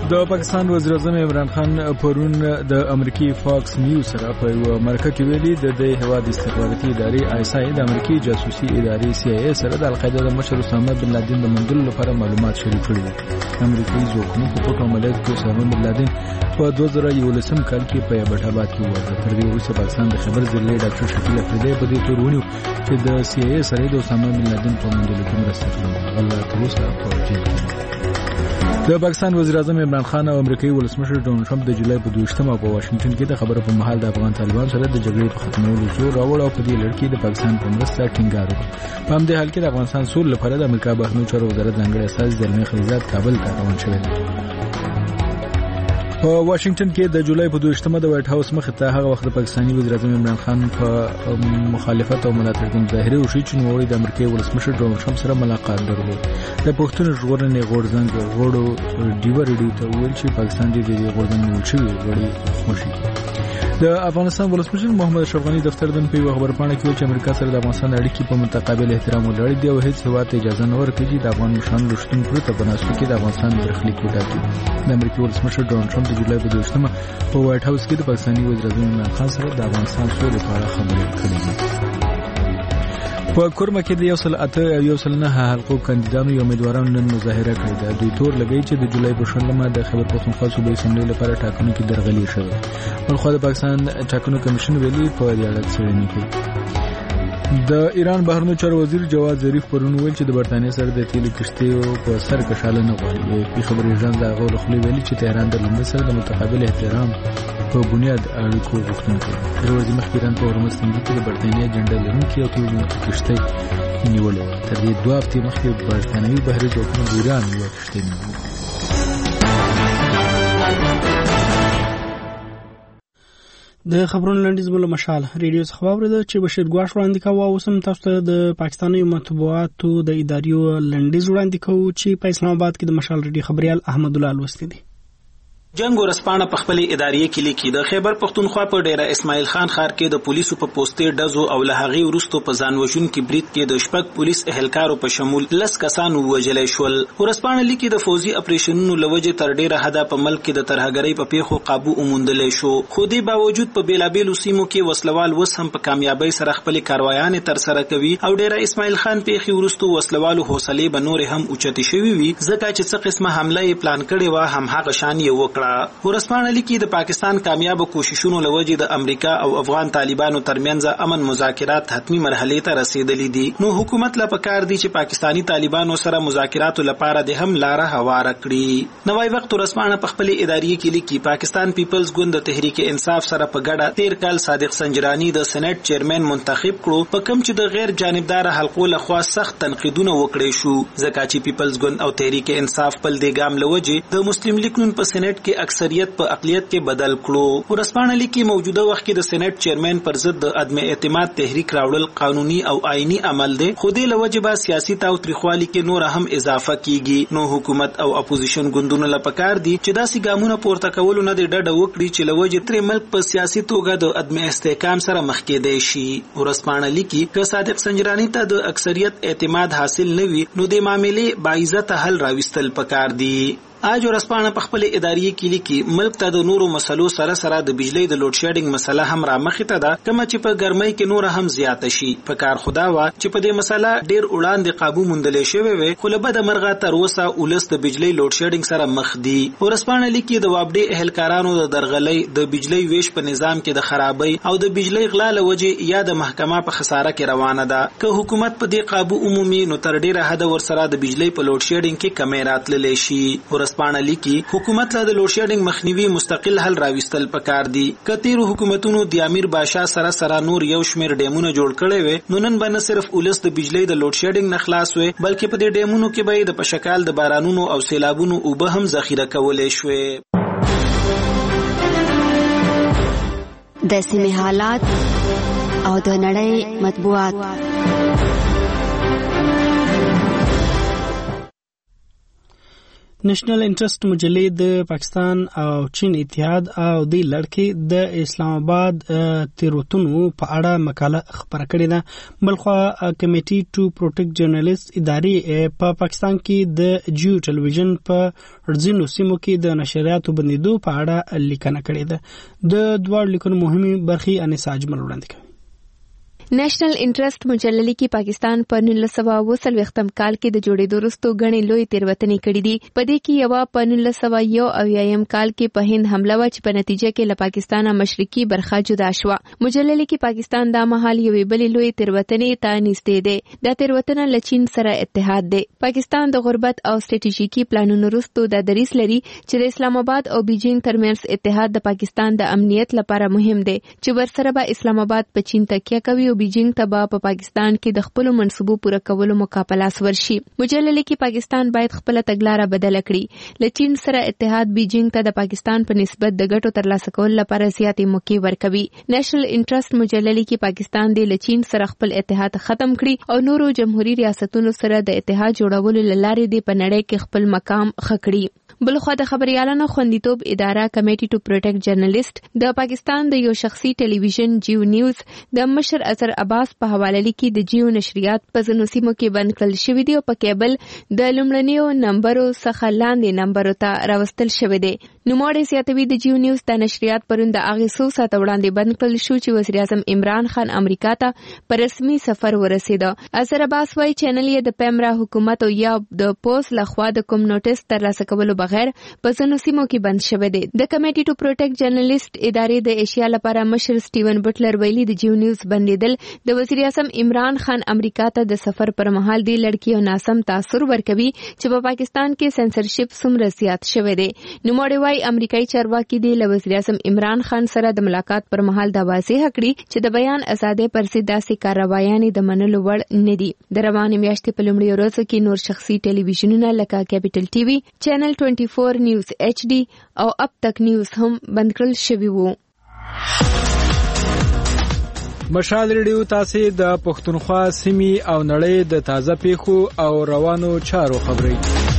د پاکستان وزیر اعظم عمران خان پرون د امریکای فاکس نیوز سره په یو مرکه کې ویلي د هواد استخباراتي ادارې ISI د امریکای جاسوسي ادارې CIA سره د القاعده د مشر اسامه بن لادن د موندلو لپاره معلومات شریک کړي دي. امریکایي ځواکونو په پټو عملیاتو کې اسامه بن لادن په 2011 کال کې په ایبټ آباد کې ووژل. تر دې وروسته پاکستان د خبر ضلع ډاکټر شکیل افریدی په دې تور ونیو چې د CIA سره د اسامه بن لادن په موندلو کې مرسته کړې. الله تروسه په جیل کې د پاکستان وزیر اعظم عمران خان او امریکایي ولسمشر ډونالډ ټرمپ د جولای په 22مه په واشنگټن کې د خبرو په مهال د افغان طالبان سره د جګړې په ختمولو زور راوړ او په دې لړ کې د پاکستان په مرسته ټینګار وکړ. په همدې حال کې د افغانستان سول لپاره د امریکا بهرنیو چارو وزارت ځانګړی استازی زلمي خلیزاد کابل ته روان شوی دی. په واشنگټن کې د جولای په 22مه د وایټ هاوس مخې ته هغه وخت د پاکستاني وزیر اعظم عمران خان په مخالفت او ملاتړ کې ظاهري وشي چې نوړي د امریکای ولسمشر ډونالډ ټرمپ سره ملاقات درلود. د پښتون ژغورنې غورځنګ غوړو ډیور ریډیو ته ویل چې پاکستان د دې غورځنګ نیول شوی غړي خوشي. د افغانستان ولسمشر محمد اشرف غنی دفتر د په خبرپاڼه کې چې امریکا سره د افغانستان اړیکې په متقابل احترام ولاړې دي او هیڅ هیواد ته اجازه نه ورکوي چې د افغان مشرانو لشتون پرته په ناسو کې د افغانستان برخلیک وټاکي. د امریکای ولسمشر ډونالډ ټرمپ د جولای په 22مه په وایټ هاوس کې د پاکستاني وزیر اعظم عمران خان سره د افغانستان سولې په اړه خبرې کړې دي. په کورما کې د 108 او 109 حلقو کاندیدانو یو امیدوارانو نن مظاهره کړې ده. دوی تور لګی چې د جولای په 18مه د خیبر پختونخوا صوبایي اسمبلی لپاره ټاکنو کې درغلي شوه. بلخو د پاکستان ټاکنو کمیشن ویلي په دې اړه څېړنې کوي. د ایران بهرنیو چارو وزیر جواد ظریف پرون ویل چې د برتانیې سره د تیلو کشتیو په سر کشاله نه غواړي. په خبري ژوند د هغه خپل ویلي چې تهران د لندن سره د متقابل احترام په بنیاد اړیکو غوښتنه کوي. د ورځې مخکې ایران په هرمز سیند کې د برتانیې جنډه لرونکي او تیلو کشتۍ نیولې وه. تر دې 2 هفتې مخکې برتانوي بحري ځواکونو د ایران یوه کشتۍ نیولې. د خبرونو لنډیز بل مشال ریډیو څخه واوریده چې بشیر ګواش وړاندې کوي او سم تاسو ته د پاکستاني مطبوعاتو د ادارې لنډیز وړاندې کوي چې په اسلام آباد کې د مشال ریډیو خبريال احمد الله لوستي دي. جنگ ورسپانه په خپل ادارې کې لیکي د خیبر پختونخوا په ډیره اسماعیل خان ښار کې د پولیسو په پوسټې ډزو او لهغي ورستو په ځانوژن کې برید کې د شپږ پولیس اهلکارو په شمول 10 کسان وژل شول. ورسپانه لیکي د فوزي اپریشنونو لوجه تر ډیره حدا په ملک کې د ترهګرۍ په پیښو قابو اوموندل شو. خو دې باوجود په بیلابېلو سیمو کې وسلوال وس هم په کامیابی سره خپل کاروایان تر سره کوي او ډیره اسماعیل خان پیښې ورستو وسلوالو حوصله به نور هم اوچتې شوی وي ځکه چې څه قسمه حمله یې پلان کړې و هم هغه شان یې وکړه. ورسپانه لیکي د پاکستان کامیاب کوششونو لوجه د امریکا او افغان طالبانو ترمنځ امن مذاکرات حتمی مرحله ته رسیدلې دي. نو حکومت لا پکار دي چې پاکستانی طالبانو سره مذاکراتو لپاره د هم لاره هواره کړي. نوای وخت ورسپانه په خپل ادارې کې لیکي پاکستان پیپلز ګوند د تحریک انصاف سره په ګډه 13 کال صادق سنجرانی د سېنات چیرمن منتخب کړو په کوم چې د غیر جانبدار حلقو لخوا سخت تنقیدونه وکړي شو ځکه چې پیپلز ګوند او تحریک انصاف په دې ګام لوجه د مسلم لیگ نن په سېنات کې اکثریت په اقلیت کې بدل کړو. ورسپانه لیکي موجوده وخت کې د سېنات چیرمن پر ضد د عدم اعتماد تحریک راوړل قانوني او آئینی عمل دی خو دې لوجه به سیاسي تاوتریخوالي کې نور هم اضافه کیږي. نو حکومت او اپوزیشن ګوندونو لپاره دي چې داسې ګامونه پورته کول نه د ډډه وکړي چې لوجه تر ملک په سیاسي توګه د عدم استحکام سره مخ کېدای شي. ورسپانه لیکي که صادق سنجرانی ته د اکثریت اعتماد حاصل نه وي نو د معاملې باعزت حل راوستل پکار دي. آج ورسپانه په خپل ادارې کې لیکي ملک ته د نورو مسلو سره سره د بجلی د لوډ شیډینګ مسله هم را مخې ته ده کومه چې په ګرمۍ کې نور هم زیاته شي. په کار خدا وا چې په دې مسله ډیر وړاندې قابو موندلې شوی وي خو له بده مرغه تر اوسه ولس د بجلی لوډ شیډینګ سره مخ دي. ورسپانه لیکي د وابډي اهلکارانو د درغلۍ د بجلی ویش په نظام کې د خرابۍ او د بجلی غلا لوجه یا د محکمه په خساره کې روانه ده. که حکومت په دې قابو عمومي نو تر ډیره حد ورسره د بجلی په لوډ شیډینګ کې کمی راتللی شي. ورسپانه لیکي حکومت لا د لوډ شیډینګ مخنیوي مستقل حل راوستل پکار دي. کتیرو حکومتونو د امیر بادشاہ سره نور یو شمیر ډیمونه جوړ کړي وي نو نن باندې صرف ولس د بجلی د لوډ شیډینګ نه خلاص وي بلکې په دې ډیمونو کې به د پشکال د بارانونو او سیلابونو او به هم ذخیره کولې شوي. د سیمې حالات او د نړۍ مطبوعات. نېشنل انټرست مجلې د پاکستان او چین اتحاد او د لړکې د اسلام آباد تیروتنو په اړه مقاله خبره کړې ده. بلخوا کمیټي ټو پروټیکټ جرنالیست ادارې په پاکستان کې د جیو ټلویزیون په ځینو سیمو کې د نشریاتو بندیدو په اړه لیکنه کړې ده. د دوه لیکنو مهمه برخې انیسا اجمل وړاندې کوي. نېشنل انټرست مجلې کې پاکستان په 1940 کال کې د جوړېدو وروسته غنې لوی تیروتنې کړې دي. په دې کې یو په 1901 کال کې په هند حمله و چې په نتیجه کې له پاکستانه مشرقي برخه جدا شو. مجلې کې پاکستان د مهال یوې بلې لوی تیروتنې ته نږدې دی. د تیروتنه له چین سره اتحاد دی. پاکستان د غربت او ستراتیژیکي پلانونو وروسته د دریس لري چې د اسلام آباد او بیجینګ ترمنځ اتحاد د پاکستان د امنیت لپاره مهم دی چې ورسره به اسلام آباد په چین تکیه کوي. بیجینګ ته په پاکستان کې د خپل منصوبو پوره کولو مقابله ورشي. مجلې کې پاکستان باید خپل تګلارې بدل کړي. له چین سره اتحاد بیجینګ ته د پاکستان په نسبت د ګټو ترلاسه کولو لپاره زیاتې موقع ورکوي. نېشنل انټرست مجلې کې پاکستان د چین سره خپل اتحاد ختم کړي او نورو جمهوریت ریاستونو سره د اتحاد جوړولو لپاره د پنړې کې خپل مقام خکړي. بلخوا د خبريالانو خوندیتوب اداره کمیټي ټو پروټیکټ جرنالیست د پاکستان د یو شخصي ټلویزیون جیو نیوز د مشر اثر عباس په حواله لیکي د جیو نشریات په ځینو سیمو کې بند کړل شوی دی او په کیبل د لومړنیو نمبرو څخه لاندې نمبرو ته راوستل شوی دی. نوموړی زیاتوي د جیو نیوز د نشریات پرون د هغې څو ساعته وړاندې بند کړل شو چې وزیر اعظم عمران خان امریکا ته په رسمي سفر ورسېده. اثر عباس وايي چینل یې د پیمرا حکومت او یا د پوس لخوا د کوم نوټس ترلاسه کولو بغیر په ځینو سیمو کې بند شوی دی. د کمیټي ټو پروټیکټ جرنالیست ادارې د ایشیا لپاره مشر سټیون بټلر ویلي د جیو نیوز بندیدل د وزیر اعظم عمران خان امریکا ته د سفر پر مهال دی لړکی او ناسم تاثر ورکوي چې په پاکستان کې سنسرشپ څومره زیات شوی دی. نوموړی وايي امریکایي چارواکي دی له وزیر اعظم عمران خان سره د ملاقات پر مهال دا واضح کړي چې د بیان ازادۍ پر ضد داسې کاروایانې د منلو وړ نه دي. د روانې میاشتې په لومړیو ورځو کې نور شخصي ټلویزیونونه لکه کیپټل ټي وي، چینل 24 نیوز ایچ ډي او اب تک نیوز هم بند کړل شوي وو. مشال ریډیو تاسو د پښتونخوا سیمې او نړۍ د تازه پیښو او روانو چارو خبري.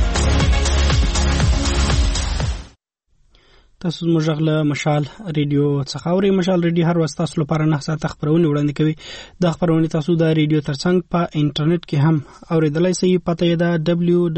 تاسو موږ له مشال ریډیو څخه اورئ. مشال ریډیو هر وخت تاسو لپاره نه ساعت خبرونه وړاندې کوي. د خبرونه تاسو د ریډیو ترڅنګ په انټرنیټ کې هم اوریدلای شئ. پته یې ده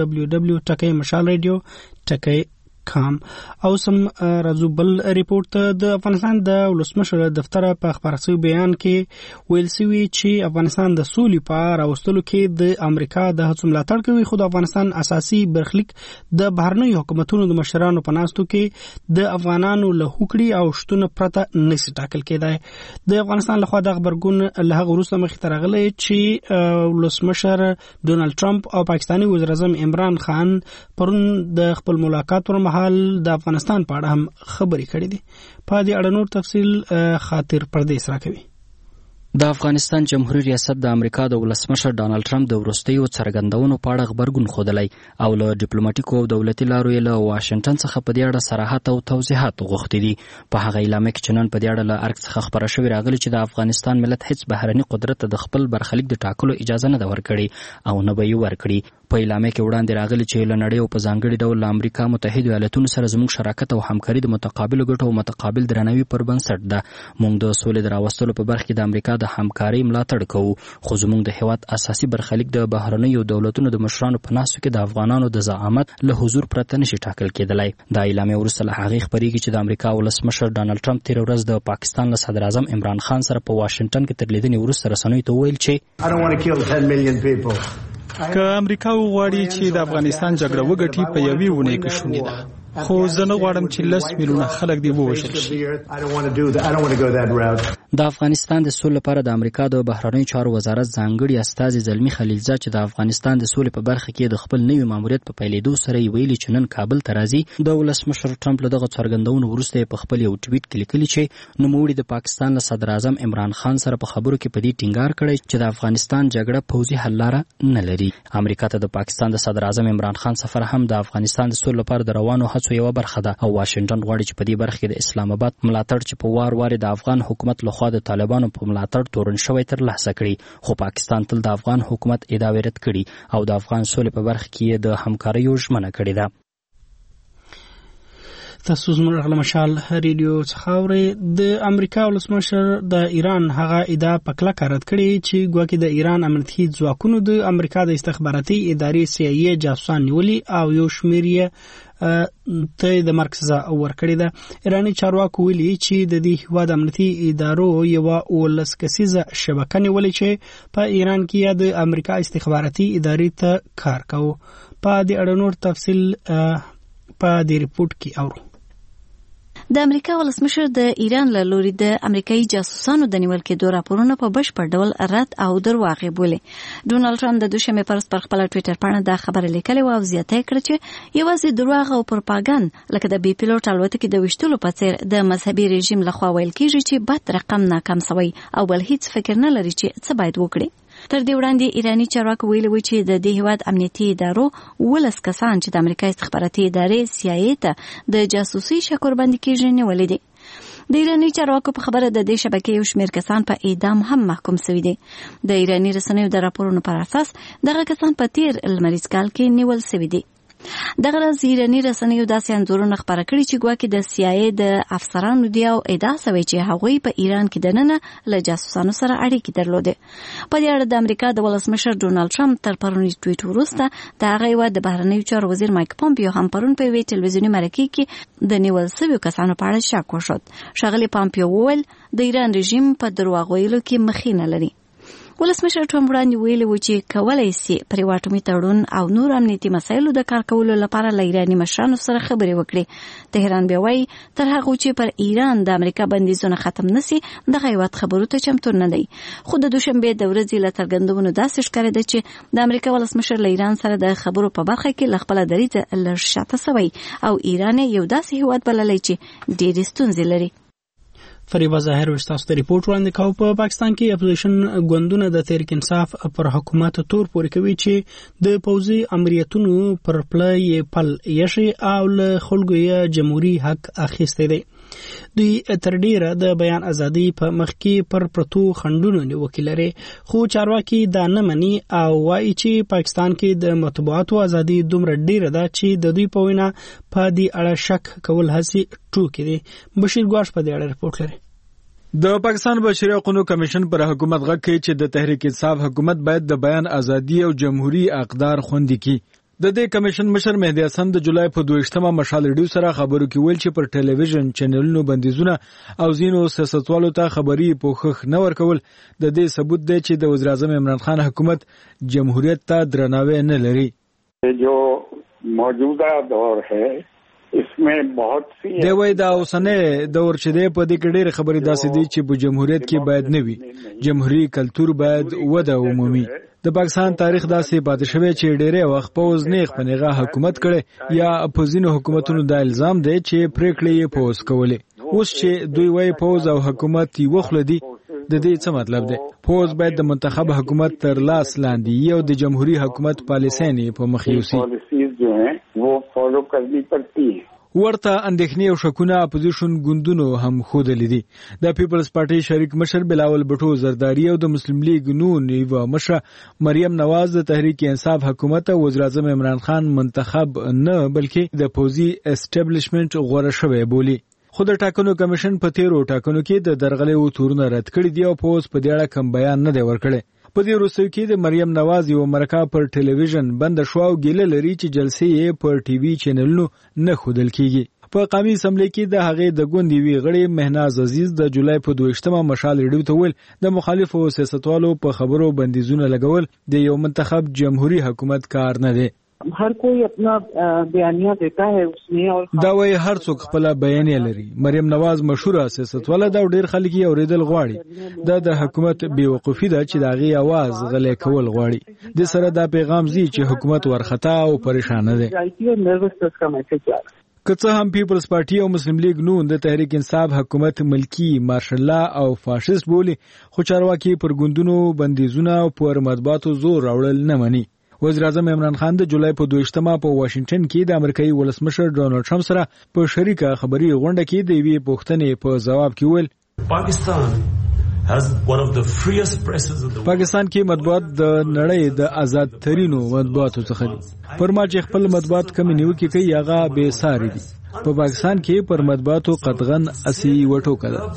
www.mashalradio.com. او سم راځو بل ریپورت. د افغانستان د ولسمشر دفتر په خبرسي بیان کې ویل شوی چې افغانستان د سولې په راوستلو کې د امریکا د هڅو ملاتړ کوي، خو د افغانستان اساسي برخلیک د بهرنۍ حکومتونو د مشرانو په ناستو کې د افغانانو له هوکړې او شتون پرته نشي ټاکل کېدای. د افغانستان لخوا د خبرګون له هغه وروسته مخې ته راغلی چې ولسمشر ډونالد ټرمپ او پاکستاني وزیر اعظم عمران خان پرون د خپل ملاقات پر مهال د افغانستان په اړه هم خبرې کړې دي. په دې اړه نور تفصیل خاطر پردیس راکوي. د افغانستان جمهوریت ریاست د امریکا د ولسمشر ډانلډ ټرمپ د وروستیو څرګندونو په اړه خبرګون ښودلی او له ډیپلوماټیکو او دولتي لارو یې له واشنګټن څخه په دې اړه صراحت او توضیحات غوښتي دي. په هغه اعلامیه کې چې نن په دې اړه له ارګ څخه خبره شوې راغلي چې د افغانستان ملت هیڅ بهرني قدرت ته د خپل برخلیک د ټاکلو اجازه نه ده ورکړې او نه به یې ورکړي. په اعلامیه کې وړاندې راغلي چې له نړۍ او په ځانګړي ډول له امریکا متحده ایالاتونو سره زموږ شراکت او همکاري د متقابلو ګټو او متقابل درناوي پر بنسټ ده. موږ د سولې د راوستلو په برخه کې د امریکا د همکارۍ ملاتړ کوو، خو زموږ د هیواد اساسي برخلیک د بهرنیو دولتونو د مشرانو په ناستو کې د افغانانو د زعامت له حضور پرته نشي ټاکل کېدلی. دا اعلامیه وروسته له هغې خپرېږي چې د امریکا ولسمشر ډانلډ ټرمپ تېره ورځ د پاکستان له صدر اعظم عمران خان سره په واشنګټن کې تر لیدنې وروسته رسنیو ته وویل چې که امریکا وغواړي چې د افغانستان جګړه وګټي په یوې اونۍ کې شونې ده، خو زه نه غواړم چې 10 میلیونه خلک دې ووژل شي. د افغانستان د سولې لپاره د امریکا د بهرنیو چارو وزارت ځانګړي استازي زلمی خلیلزاد چې د افغانستان د سولې په برخه کې د خپل نوي ماموریت په پیلېدو سره یې ویلي چې نن کابل ته راځي. د ولسمشر ټرمپ له دغه څرګندونو وروسته په خپل یو ټویټ کې لیکلي چې نوموړي د پاکستان له صدر اعظم عمران خان سره په خبرو کې په دې ټینګار کړی چې د افغانستان جګړه پوځي حل لاره نه لري. امریکا ته د پاکستان د صدر اعظم عمران خان سفر هم د افغانستان د سولې لپاره د روانو هڅو یوه برخه ده او واشنګټن غواړي چې په دې برخه کې د اسلام آباد ملاتړ چې په وار وار د افغان حکومت لخوا د طالبانو په ملاتړ تورن شوی ترلاسه کړي. خو پاکستان تل د افغان حکومت اداوه رد کړي او د افغان سولې په برخه کې د همکاریو ژمنه کړې ده. تاسو زموږ غل مشال ریډیو څخه د امریکا ولسمشر د ایران هغه ادعا پکله کارت کړي چې ګواکې د ایران امنیتي ځواکونو د امریکا د استخباراتي ادارې CIA جاسوسان نیولي او یو شمېر یې ته د مرګ سزا ورکړې ده. ایراني چارواکو ویلي چې د دې هیواد امنیتي ادارو یوه 18 کسیزه شبکه نیولې چې په ایران کې د امریکا استخباراتي ادارې ته کار کوي. په دې اړه نور تفصیل په دې ریپورت کې اورو. د امریکا ولسمشر د ایران له لوري د امریکایي جاسوسانو د نیول کېدو راپورونه په بشپړ ډول رد او درواغ بولي. ډونالد ټرمپ د دوشنبه پر ورځ پر خپل ټوئیټر باندې دا خبره لیکلې او زیاته کړې چې یوازې درواغ او پروپاګاندا لکه د بي پیلوټ الوتکې د وشتلو په څیر د مذهبي رژیم لخوا ویل کېږي چې بد رقم ناکام شوی او بل هیڅ فکر نه لري چې څه باید وکړي. تر دې وړاندې ایرانی چارواکو ویلي و چې د دې هیواد امنیتي ادارو 18 کسان چې د امریکا استخباراتي ادارې CIA ته د جاسوسي شکر باندې کېږي نیولې دي. د ایرانی چارواکو په خبره د دې شبکې یو شمېر کسان په اعدام هم محکوم شوي دي. د ایرانی رسنیو د راپورونو پر اساس دغه کسان په تیر لمریز کال کې نیول شوي دي. دغه ورځ ایرانی رسنیو داسې انځورونه خپاره کړي چې ګواکې د CIA د افسرانو دی او ادعا شوی چې هغوی په ایران کې دننه له جاسوسانو سره اړیکې درلودې. په دې اړه د امریکا د ولسمشر ډونالد ټرمپ تر پرونی ټویټ وروسته د هغه هیواد د بهرنیو چارو وزیر مایک پومپیو هم پرون په یوې ټلویزیوني مرکې کې د نیول شویو کسانو په اړه شک وښود. ښاغلي پومپیو وویل د ایران رژیم په درواغ ویلو کې مخینه لري. ولسمشر ټرمپ وړاندې ویلي و چې کولای شي پر اټومي تړون او نور امنیتي مسایلو د کار کولو لپاره له ایراني مشرانو سره خبرې وکړي. تهران بیا وایي تر هغه چې پر ایران د امریکا بندیزونه ختم نشي دغه هیواد خبرو ته چمتو نه دی. خو د دوشنبه د ورځې له څرګندونو داسې ښکارېده چې د امریکا ولسمشر له ایران سره د خبرو په برخه کې له خپله دریځه لږ شاته شوی او ایران یو داسې هیواد بللی چې ډېرې ستونزې لري. فریبا ظاهر وستاسو د ریپورت وړاندې کوي. په پاکستان کې اپوزیشن ګوندونه د تحریک انصاف پر حکومت تور پورې کوي چې د پوځي امریتونو پر پلي پل یشي او له خلکو یې جمهوریت حق اخیسته دی. دوی تر ډیره د بیان ازادي په مخ کې پر پرتو خندونو نیوکه لري، خو چارواکي دا نه مني او وايي چې پاکستان کې د مطبوعاتو ازادي دومره ډیره ده چې د دوی په وینا په دې اړه شک کول هسې ټوکې دي. بشیر ګواش په دې اړه رپورټ لري. د پاکستان بشري حقوقو کمیشن پر حکومت غږ کوي چې د تحریک انصاف حکومت باید د بیان ازادي او جمهوریت اقدار خوندي کړي. د دې کمیشن مشر مهدی حسن د جولای په 22مه مشال ریډیو سره خبرو کې ویل چې پر ټلویزیون چینلونو بندیزونه او ځینو سیاستوالو ته خبري پوښښ نه ورکول د دې ثبوت دی چې د وزیر اعظم عمران خان حکومت جمهوریت ته درناوی نه لري. جو موجوده دور ہے اسمه بہت سی دی وای دا اوسنه دور چې دی په دې کې ډېر خبرې داسې دي چې په جمهوریت کې باید نه وي. جمهوریت کلتور باید وده ومومي. د پاکستان تاریخ داسې پاتې شوی چې ډېرې وخت پوز نیغ په نیغه حکومت کړي یا اپوزینو حکومتونو دا الزام دی چې پریکړې یې پوز کولې. اوس چې دوی وای پوز او حکومت یې وخلدي د دې څه مطلب دی؟ پوز باید د منتخب حکومت تر لاس لاندې یو د جمهوریت حکومت پالیسۍ په مخ یوسي. ورته اندېښنې او شکونه اپوزیشن ګوندونو هم ښودلې دي. د پیپلز پارټي شریک مشر بلاول بټو زرداری او د مسلم لیگ نون یو مشر مریم نواز د تحریک انصاف حکومت او وزیر اعظم عمران خان منتخب نه بلکې د پوزي اسټابلیشمنت غوړه شوی بولی. خو د ټاکنو کمیشن په تیرو ټاکنو کې د درغلې تورونه رد کړي دي او پوز په دې اړه کوم بیان نه دی ورکړی. په دې وروستیو کې د مریم نواز یو مرکه پر ټلویزیون بند شو او ګیله لري چې جلسې یې پر ټي وي چینلونو نه ښودل کیږي. په قومي اسمبلی کې د هغې د ګوند یوې غړي مهناز عزیز د جولای په 22مه مشال ریډیو ته ویل د مخالفو سیاستوالو په خبرو بندیزونه لګول د یو منتخب جمهوریت حکومت کار نه دی. हर कोई अपना بیانیه دیتا ہے उसमें और دا وایي هر څوک خپل بیانیه لري. مریم نواز مشهوره سیاستواله دا ډیر خلک یې اوریدل غواړي. دا د حکومت بیوقوفي ده چې داغي आवाज غلې کول غواړي. د سره دا پیغام زی چې حکومت ورختا او پریشان ده. که څه هم پیپلز پارټي او مسلم لیگ نون د تحریک انصاف حکومت ملکی مارشل او فاشیست بولی، خو چارواکي پر ګوندونو بندیزونه او پر مطبوعاتو زور راوړل نه مني. وزیر اعظم عمران خان د جولای په 22مه په واشنگټن کې د امریکایي ولسمشر ډونالد ټرمپ سره په شریکه خبري غونډه کې د یوې پوښتنې په ځواب کې ویل پاکستان کې مطبوعات د نړۍ د آزاد ترینو مطبوعاتو څخه دي. پر ما چې خپل مطبوعات کمی نیوکې کوي هغه بې ساري دي. په پاکستان کې پر مطبوعاتو قطغن اسی وټوکل. دا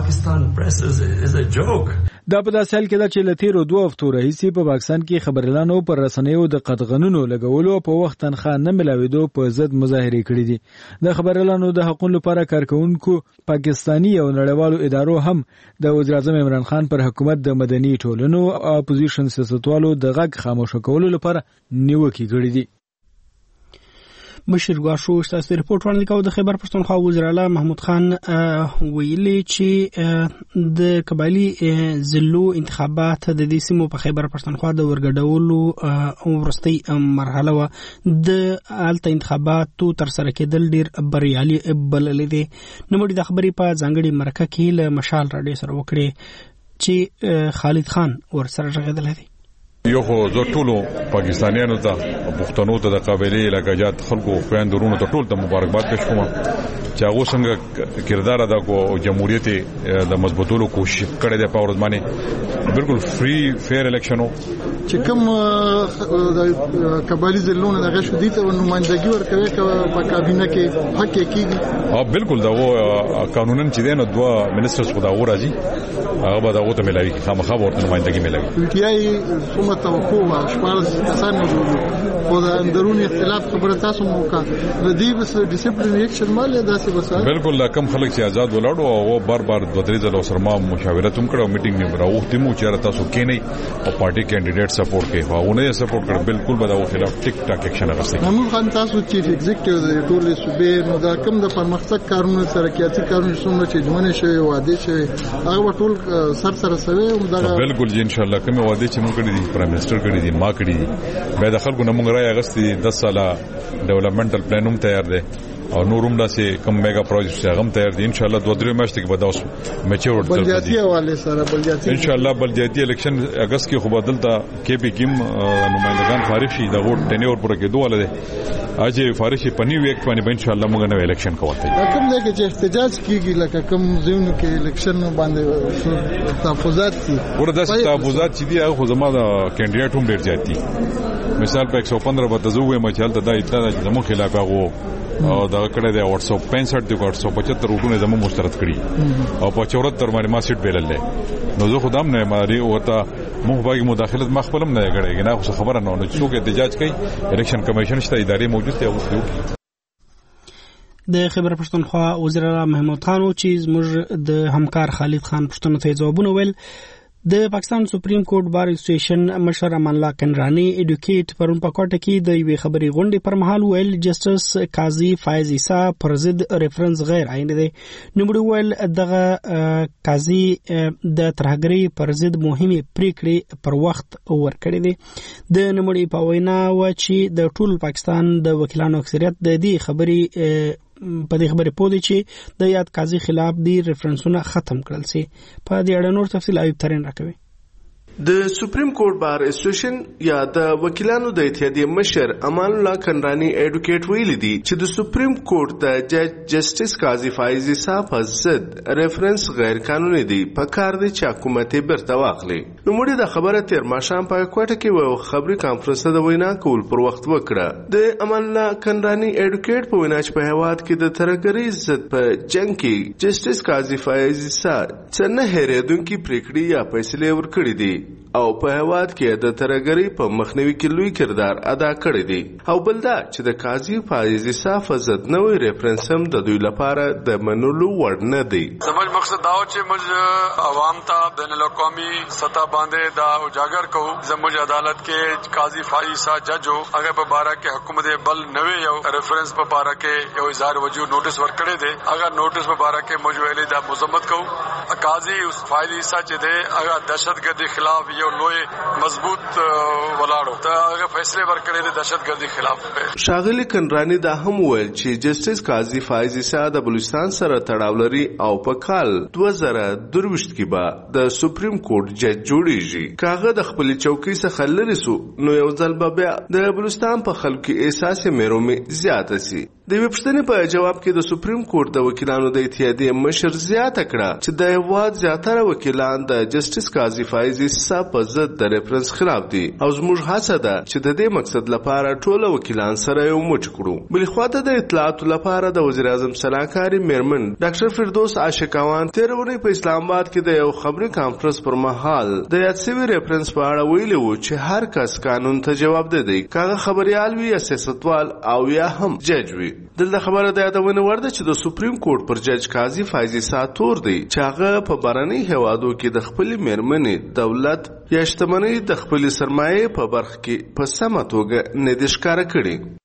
په داسې حال کې ده چې له تېرو 2 هفتو راهیسې په پاکستان کې خبريالانو پر رسنیو د قطغنونو لګولو په وخت تنخواه نه ملاوېدو په ضد مظاهرې کړې دي. د خبريالانو د حقوقو لپاره کارکونکو پاکستاني او نړیوالو ادارو هم د وزیر اعظم عمران خان پر حکومت د مدني ټولنو او اپوزیشن سیاستوالو د غږ خاموش کولو لپاره نیوکې کړې دي. بشیر ګواشو تاسو ریپورت وړاندې کوي. د خیبر پښتونخوا وزیر اعلی محمود خان ویلي چې د قبایلی ضلعو انتخابات د دې سیمو په خیبر پښتونخوا د ورګډولو وروستۍ مرحله و. د الته انتخاباتو تر سره کېدل ډیر بریالي بللې دي. نو د خبرې په ځانګړي مرکه کې له مشال راډیو سره وکړي چې خالد خان ورسره ژغېدل دي. یو خو زه ټولو پاکستانیانو ته پښتنو ته د قبایلی علاقاجات خلکو خويندورونو ته ټول ته مبارکباد پېښ کوم چې هغه څنګه کردار ادا کو او جمهوریت د مضبوطولو کوشش کړې ده په ورځ باندې بالکل فری فیر الیکشنو چې کوم د قبایلی ضلعونو دغه شو دي ته نمائندګي ورکوي په کابینه کې حق کېږي. بالکل دا قانونن چې دینو 2 منسټرز خو دا راځي هغه به دا ته ملایي خامخا ورته نمائندګي ملایي. پی ټی آی څومره توقع وا شپږ کسان موجود خو د اندرونی اختلاف خبره تاسو مو کا د دې بس ډیسپلین اکشن مال داسې وسه. بالکل دا کم خلک چې آزاد ولاړو او بار 2-3 ځله سره ما مشاورت هم کړو میټینګ مې راوختي مو چې تاسو کې نه او پارټي کینډیډیټ سپورټ کوي او نه سپورټ کړ بالکل به دا خلاف ټیک ټاک اکشن راځي. محمود خان تاسو چیف ایگزیکټیو د ټولې صوبې نو دا کوم د پرمختګ کارونو ترقیاتي کارونو څومره چې جمعنه شوی وعده شوی هغه ټول سره سوي دا بالکل ان شاء الله کوم وعده چې موږ کړی دي پرایم منسٹر کړی دي ما کړی دي به د خلکو نمونږ راي اغستې 10 ساله ډیولپمنټل پلان هم تیار دی او نورم داسې کم میگا پروجیکټ هغه هم تیار دي. ان شاء الله 2-3 میاشتې کې به دا میچور بلجاتی حواله سره بلجاتی ان شاء الله بلجاتی الیکشن اگست کې خو بدلتا کې پی کیم نمائندگان فارغ شي دا ووټ ټینیور پوره کېدو ولله اجه فارغ شي پنی ویک باندې ان شاء الله موږ نو الیکشن کوو. کوم ځای کې چې احتجاج کیږي لکه کوم ځایونو کې الیکشن باندې تحفظات دي ورته تحفظات چې دي هغه زما د کینډیډیټ هم ډیر زیاتی مثال په 115 به تزوې مچال ته دا اطلاع د مو خلاف هغه او دا کړه د 865 دی 875 روټونه زمو مشترک کړي او په 74 باندې ما سیټ بیلل نو زه خدام نه ماري وته مو باغی مداخلت مخبلم نه غړي نه خبره نه نو څوک احتجاج کوي الیکشن کمیشن شته ادارې موجود دی او د خیبر پښتونخوا وزیر اعلی محمود خان چې زموږ د همکار خالد خان پښتون ته جوابونه ویل. د پاکستان سپریم کورټ بار اسوسییشن مشر امان الله کنرانی ایډوکیټ پرون په کوټه کې د یوې خبري غونډې پر مهال ویل جسټس قاضي فایز عیسی پر ضد ریفرنس غیر عیني دی. نوموړي ویل دغه قاضي د ترهګرۍ پر ضد مهمه پریکړې پر وخت ورکړې دي. د نوموړي په وینا و چې د ټول پاکستان د وکیلانو اکثریت د دې خبري په دې خبره پوه دي چې د یاد قاضي خلاف دی ریفرنسونه ختم کړل سي. په دې اړه نور تفصیل ایوب ترين راکوي. د سپریم کورټ بار اسوسییشن یا د وکیلانو د اتحادیې مشر امان الله کنرانی ایډوکیټ ویلي دي چې د سپریم کورټ د جج جسټس قاضي فایز عیسی په ضد ریفرنس غیر قانوني دی په کار دی چې حکومت یې برته واخلي. نو موږ د خبره تیر ماښام په کوټه کې یو خبري کانفرنس د وینا کول پر وخت وکړه. د امان الله کنرانی ایډوکیټ په وینا چې په هواد کې د ترهګرۍ ضد په جنگ کې جسټس قاضي فایز عیسی څنګه هېرېدونکي پریکړې یا فیصلې ورکړې دي او په هواد کې د ترهګرۍ په مخنیوي کې لوی کردار ادا کړی دی او بل دا چې د قاضي فایز عیسی فزد نوې ریفرنس هم د دوی لپاره د منلو وړ نه دی. زموږ مقصد دا و چې موږ عوام ته بین الاقوامي سطح باندې دا اجاگر کوو زموږ عدالت کې قاضي فایز عیسی جج هو هغه په باره کې حکومت بل نوې یو ریفرنس په باره کې یو اظهار وجود نوټس ورکړی دی. هغه نوټس په باره کې موږ ویلي دا مذمت کوو. قاضي فایز عیسی چې دی هغه دهشتګردي خلاف یو لوی مضبوط ولاړو ته هغه فیصله ورکړي د دهشتګردي خلاف. شاغلی کنرانی دا هم ویل چې جسټس قاضي فایز عیسی د بلوچستان سره تړاو لري او په کال 2023 کې به د سپریم کورټ جج جوړیږي. کاغه د خپل چوکۍ څخه لري سو نو یو ځل به د بلوچستان په خلکو احساس مېرومي زیات شي. د یوې پوښتنې په جواب کې د سپریم کورټ د وکیلانو د اتحادیې مشر زیاته کړه چې د هیواد زیاتره وکیلان د جسټس قاضي فایز عیسی په ضد د ریفرنس خلاف دي او زموږ هڅه ده چې د دې مقصد لپاره ټول وکیلان سره یو موټ کړو. بل خو د اطلاعاتو لپاره د وزیر اعظم سلاکاري میرمن ډاکټر فردوس عاشقوان تیرونی په اسلام آباد کې د یو خبري کانفرنس پر مهال د یاد شوی ریفرنس په اړه ویلي وو چې هر کس قانون ته جواب دی، کاغه خبريال وي یا سیاستوال او یا هم جج وي. دلته خبره د یادونه ورده چې د سپریم کورټ پر جج قاضي فایز ساتور دی چې هغه په بارني هوادو کې د خپل میرمنې دولت یا شتمنۍ د خپل سرمایه په برخه کې په سمه توګه نه د ښکار کړي.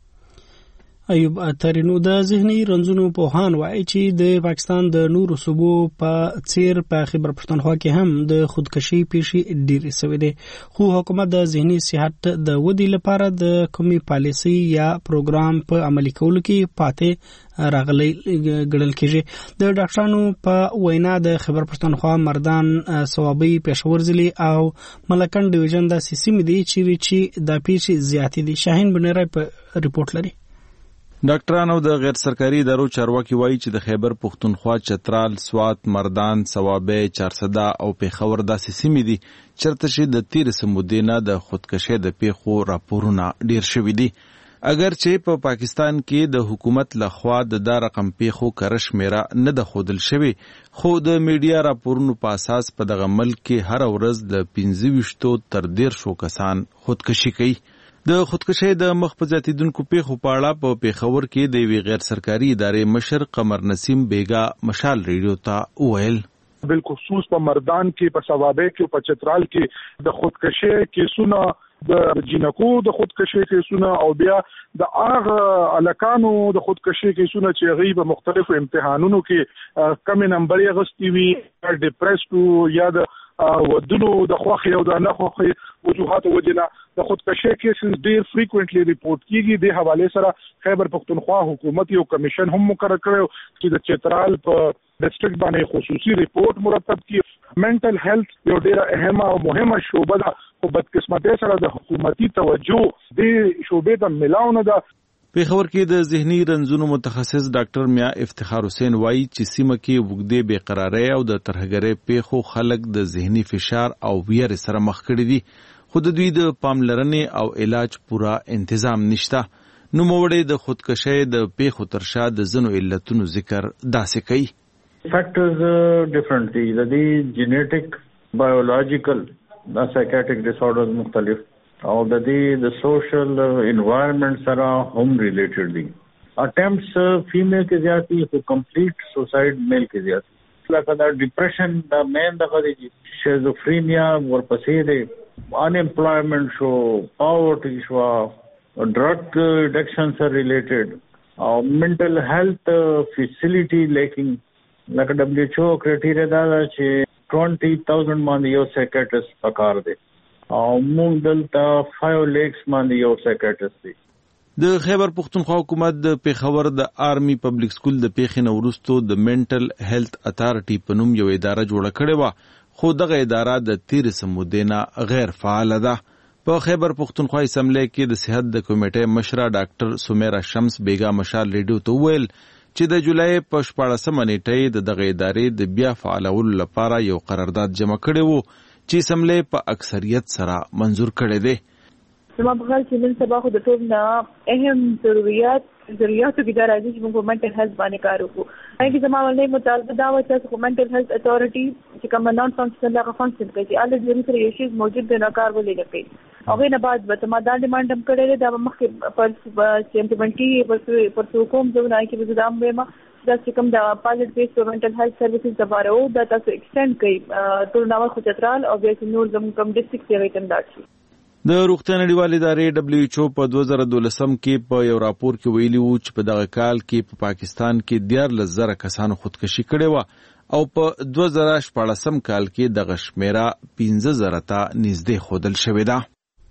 ایوب اترینو د ذهني رنځونو پوهان وایي چې د پاکستان د نورو صوبو په څیر په خیبر پښتونخوا کې هم د خودکشي پیښې ډېرې شوې دي، خو حکومت د ذهني صحت د ودی لپاره د کومي پالیسي یا پروګرام په عملي کولو کې پاتې راغلي ګڼل کېږي. د ډاکټرانو په وینا د خیبر پښتونخوا مردان صوابي پېښور ضلع او ملکن ډیویژن د سیمې دي چې د پیښې زیاتې دي. شاهین بنيرای په ریپورت لري. ډاکټران او د غیر سرکاري ادارو چارواکي وایي چې د خیبر پښتونخوا چترال، سوات، مردان، صوابه، چارسده او پیښور داسې سیمې دي چېرته چې د تېرې څه مودې نه د خودکشۍ د پیښو راپورونه ډېر شوي دي. اگر چې په پاکستان کې د حکومت لخوا د دا رقم پیښو کره شمیره نه ده ښودل شوې، خو د میډیا راپورونو په اساس په دغه ملک کې هره ورځ د 25 تر 150 کسان خودکشي کوي. د خودکشۍ د مخ په زیاتېدونکو پیښو په اړه په پیښور کې د یوې غیر سرکاري ادارې مشر قمر نسیم بیګا مشال ریډیو ته وویل بالخصوص په مردان کې، په صوابه کې، په چترال کې د خودکشۍ کیسونه، د جنکو د خودکشۍ کیسونه او بیا د هغه الکانو د خودکشۍ کیسونه چې هغوی په مختلفو امتحانونو کې کم نمبر یې اخیستی وي، ډیپریسډ یا د ودونو د خوښۍ او د نه خوښۍ وجوهاتو وجې نه د خودکشۍ کیسز ډېر فریکوینټلی ریپورټ کیږي. د حوالې سره خیبر پښتونخوا حکومت یو کمیشن هم مقرر کړی چې د چترال په ډسټرکټ باندې خصوصي ریپورټ مرتب کړي. منټل هیلث یو ډېره اهمه او مهمه شعبه ده، خو بدقسمتۍ سره د حکومتي توجه دې شعبې ته ملاو نه ده. پیښور کې د ذهني رنځونو متخصص ډاکټر میا افتخار حسین وایي چې سیمه کې وګړي بې قرارۍ او د ترهګرۍ پیښو خلک د ذهني فشار او ویرې سره مخ کړي دي، خو د دوی د پاملرنې او علاج پوره تنظیم نشته. نوموړی د خودکشۍ د پیښو تر شا د ځینو علتونو ذکر داسې کوي. فیکټرز ډیفرنٹ دي، د دې جینیټک، بایولوژیکل، د سایکیاټریک ډیسارډرز مختلف او د دې د سوشل انوایرنمنت سره هم ریلیټډ دي. اټمپټس فیمیل کې زیات دي، خو کمپلیټ سوسایډ میل کې زیات دي. لکه دا ډیپریشن دا مین دغه دی، شیزوفرینیا ورپسې دی، انامپلایمنٹ شو، پاورټي شو، ډرګ اډکشن سره ریلیټډ او منټل هیلث فیسیلیټي لیکینګ. لکه WHO کرایټیریا دا چې 20,000 باندې یو سایکیاټریسټ پکار دی او موږ دلته 5 لیکس باندې یو سایکیاټریسټ دی. د خیبر پښتونخوا حکومت د پیښور د آرمی پبلک سکول د پیښې نه وروسته د منټل هیلث اتارټي په نوم یو اداره جوړه کړې وه، خو دغه اداره د تېرې څه مودې نه غیر فعاله ده. په خیبر پښتونخوا اسمبلی کې د صحت د کمیټې مشره ډاکټر سمیرا شمس بیګا مشال ریډیو ته وویل چې د جولای په 14 نیټه د دغه ادارې د بیا فعالولو لپاره یو قرارداد جمع کړی وو چې اسمبلی په اکثریت سره منظور کړی دی. زما په خیال چې نن سبا خو د ټول نه اهم ضرورياتو کې دا راځي چې موږ په منټل هیلث باندې کار وکړو. هغې زما ولې مطالبه دا وه چې په منټل هیلث اتارټي چې کوم نان فنکشنل هغه فنکشن کوي چې الریډي سره یو شی موجود دی، نه کار ولې نه کوي. هغې نه بعد به ما دا ډیمانډ هم کړی دی، دا به مخکې چې امپلیمنټ پر څو کوم ځایونه کې به زه دا هم وایم دا چې کوم د پایلټ بیس په منټل هیلث سروسز لپاره و دا تاسو ایکسټینډ کوي ټول ناول خو چترال او بیا چې نور زموږ کوم ډسټرکټ کې هغې ته هم لاړ شي. د روغتیا نړیوالې ادارې WHO په 2012 کې په یو راپور کې ویلي وو چې په دغه کال کې په پاکستان کې 14,000 کسانو خودکشي کړې وه او په 2014 کال کې دغه شمیره 15,000 ته نږدې ښودل شوې ده.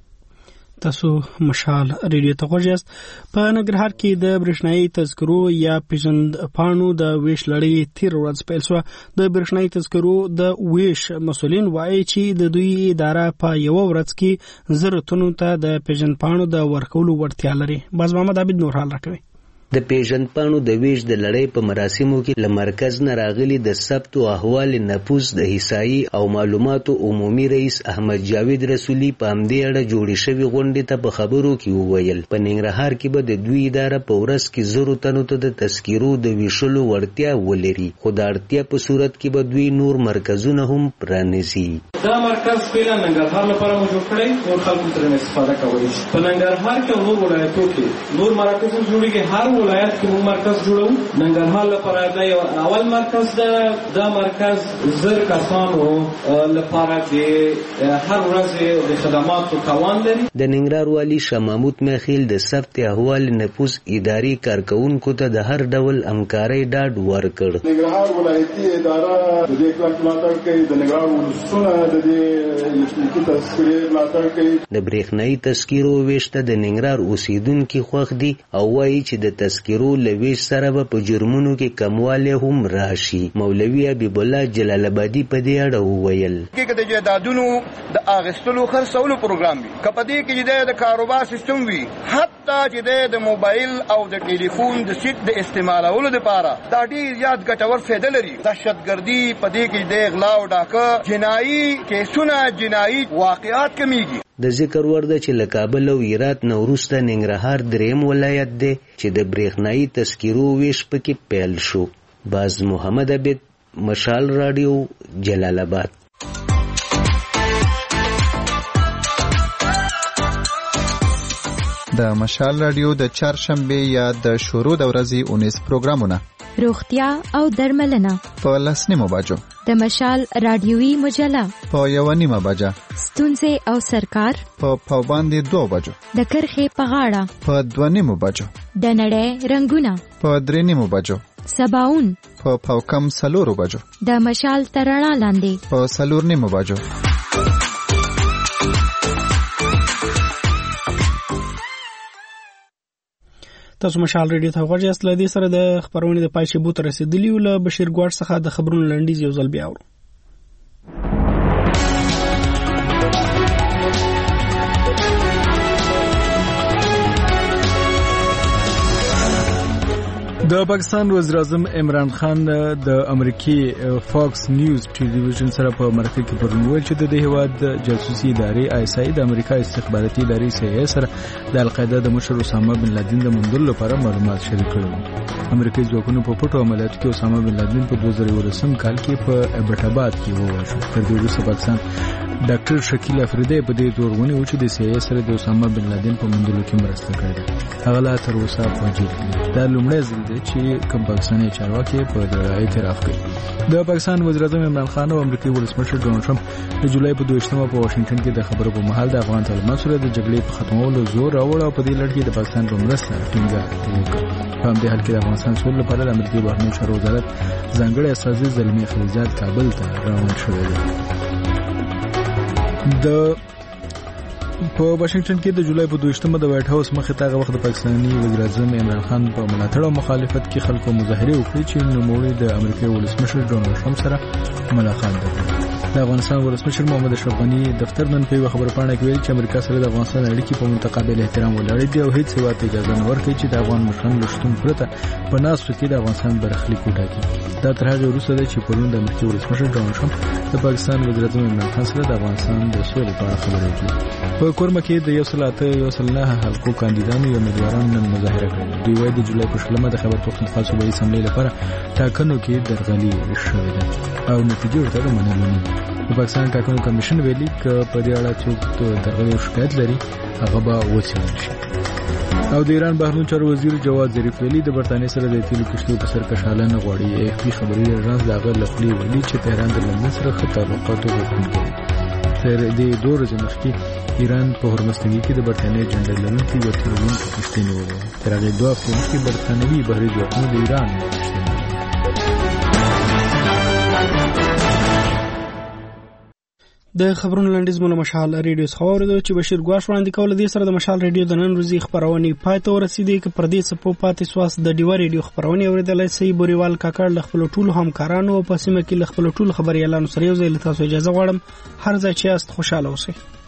تاسو مشال ریډیو ته غوږ یاست. په ننګرهار کې د برېښنايي تذکرو یا پیژند پاڼو د ویش لړۍ تیر ورځ پیل شوه. د برېښنايي تذکرو د ویش مسؤلین وایي چې د دوی اداره په یو ورځ کې 1,000 تنو ته د پیژند پاڼو د ورکولو وړتیا لري. باز محمد عابد نور حال راکوي. د پیژندپاڼو د ویش د لړۍ په مراسمو کې له مرکز نه راغلي د ثبت او احوال نفوذ د حصایي او معلوماتو عمومي رئیس احمد جاوید رسولي په همدې اړه جوړې شوې غونډې ته په خبرو کې وویل په ننګرهار کې به د دوی اداره په ورځ کې 100 تنو ته د تذکیرو د ویشلو وړتیا ولري، خو د اړتیا په صورت کې به دوی نور مرکزونه هم پرانیزي. دا مرکز پیله ننګرهار لپاره مو جوړ کړی، نور خلکو ترې استفاده کولی شي. په ننګرهار کې نور ولایتو کې نور مراکز جوړیږي، هر ولایت کې موږ مرکز جوړو. ننګرهار لپاره دا یو اول مرکز ده. دا مرکز 1000 کسانو لپاره د هر ورځ د خدماتو توان لري. د ننګرهار والی شاه محمود میخیل د ثبت احوال نفوذ اداري کارکونکو ته د هر ډول همکارۍ ډاډ ورکړ. ننګرهار ولایتي اداره د دې کار ملاتړ کوي، د ننګرهار ولسونه د دې الکترونیکي تذکرې ملاتړ کوي. د برېښنایي تذکیرو ویش ته د ننګرهار اوسیدونکي خوښ دي او وایي چې د تذکیرو له ویش سره به په جرمونو کې کموالی هم راشي. مولوي حبیب الله جلال آبادي په دې اړه وویل کې د جایدادونو د اخیستلو خرڅولو پروګرام وي، که په دې کې د کاروبار سیستم وي، حتی چې د موبایل او د ټلیفون د سیټ د استعمالولو لپاره دا ډېر زیات ګټور فایده لري. دهشتګردي په دې کې د غلا او ډاکه جنایي کیسونه جنایي واقعات کمیږي. د ذکر وړ ده چې له کابل او هرات نه وروسته ننګرهار دریم ولایت دی چې د برېښنایي تذکیرو ویش پکې پیل شو. باز محمد عبید، مشال راډیو، جلال آباد. د مشال راډیو د چهارشنبه یا د شروع د ورځې 19 پروګرامونه روغتیا او درملنه په 10 بجو، د مشال رادیوي مجله په 1:30 بجه، ستونزې او سرکار په پابندي 2 بجو، د کرخې په غاړه په 2:30 بجو، د نړۍ رنگونه په 3:30 بجو، سباون په پاوکم 4 بجو، د مشال ترڼا لاندې په 4:30 بجو. تاسو مشال ریډیو ته غوږ یاست. له دې سره د خبرونې د پای شیبو ته رسیدلی له بشیر ګواړ څخه د خبرونو لنډیز یو ځل بیا اورو. د پاکستان وزیر اعظم عمران خان د امریکای فاکس نیوز ټلویزیون سره په مرکه کې پرونول چې د هیواد جاسوسي ادارې ISI د امریکا استخباراتي ادارې CIA سره د القاعده د مشر اسامه بن لادن د موندلو لپاره معلومات شریک کړل. امریکایي ځواکونو په پټو عملیاتو کې اسامه بن لادن په 2019 کال کې په ابټاباد کې ووژل. تر دې وروسته پاکستان ډاکټر شکیل افریدی په دې تورغونی و چې د CIA سره د اسامه بن لادن په موندلو کې مرسته کړې. هغه لا تر اوسه په جیل کې. دا لومړی ځل دی چې کوم پاکستاني چارواکي په دغه اعتراف کوي. د پاکستان وزیر اعظم عمران خان او امریکایي ولسمشر ډونالډ ټرمپ د جولای په 22 په واشنگټن کې د خبرو په مهال د افغان طالبانو سره د جګړې په ختمولو زور راوړ او په دې لړ کې د پاکستان په مرسته ټینګار وکړ. په همدې حال کې د افغانستان سول لپاره د امریکایي بهرنیو چارو وزارت ځانګړی استازی زلمی خلیلزاد کابل ته روان شوی دی. په واشنگټن کې د جولای په 22 د وایټ هاوس مخې ته وخت د پاکستاني وزیر اعظم عمران خان په ملاتړ او مخالفت کې خلکو مظاهره وکړي چې نوموړي د امریکایي ولسمشر ډونالډ ټرمپ سره ملاقات وکړي. د افغانستان ولسمشر محمد اشرف غني دفتر نن په خبرپاڼه کې ویلي چې امریکا سره د افغانستان اړیکې په متقابل احترام ولاړې دي او هیڅ هیواد اجازه نه ورکوي چې د افغان مشرانو له شتون پرته په ناستو کې د افغانستان برخلیک وټاکي. دا تر هغه وروسته ده چې پرون د امریکایي ولسمشر ډونالډ ټرمپ د پاکستان وزیر اعظم عمران خان سره د افغانستان د سولې په اړه خبرې وکړي. په کورمه کې د 109 حلقو کاندیدانو یا امیدوارانو نن مظاهره کړې. دوی وايي د جولای په 16 د خیبر پښتونخوا صوبایي اسمبلۍ لپاره ټاکنو کې درغلي شوې ده او نتیجه ورته منلو نه. د پاکستان ټاکنو کمیشن ویلي چې په دې اړه څوک درغلي شکایت لري هغه به وڅېړل شي. او د ایران بهرنیو چارو وزیر جواد ظریف ویلي د برتانیې سره د تیلو کشتیو په سر کشاله نه غواړي. AFP خبري ایجنس د هغه له خولې ویلي چې تهران د لندن سره ښه تعلقات غوښتونکی دی. تر دې 2 ورځې مخکې ایران په هرمزتګي کې د برتانیې جنډر لرونکي یو تیروونکي کشتۍ نیولې. تر هغې 2 هفتې مخکې برتانوي بحري ځواکونو د ایران د خبرونو لنډیز مو له مشال ریډیو څخه واورېدو چې بشیر ګواښ وړاندې کول. دې سره د مشال ریډیو د نن ورځې خبرونه پای ته ورسېدې. که پر دې څپو پاتې سواس د ډیوا ریډیو خبرونه اورېدلای شئ. بوریوال کاکړ له خپل ټولو همکارانو په سیمه کې له خپل ټولو خبريالانو سره یو ځای له تاسو اجازه غواړم. هر ځای چې یاست خوشاله اوسئ.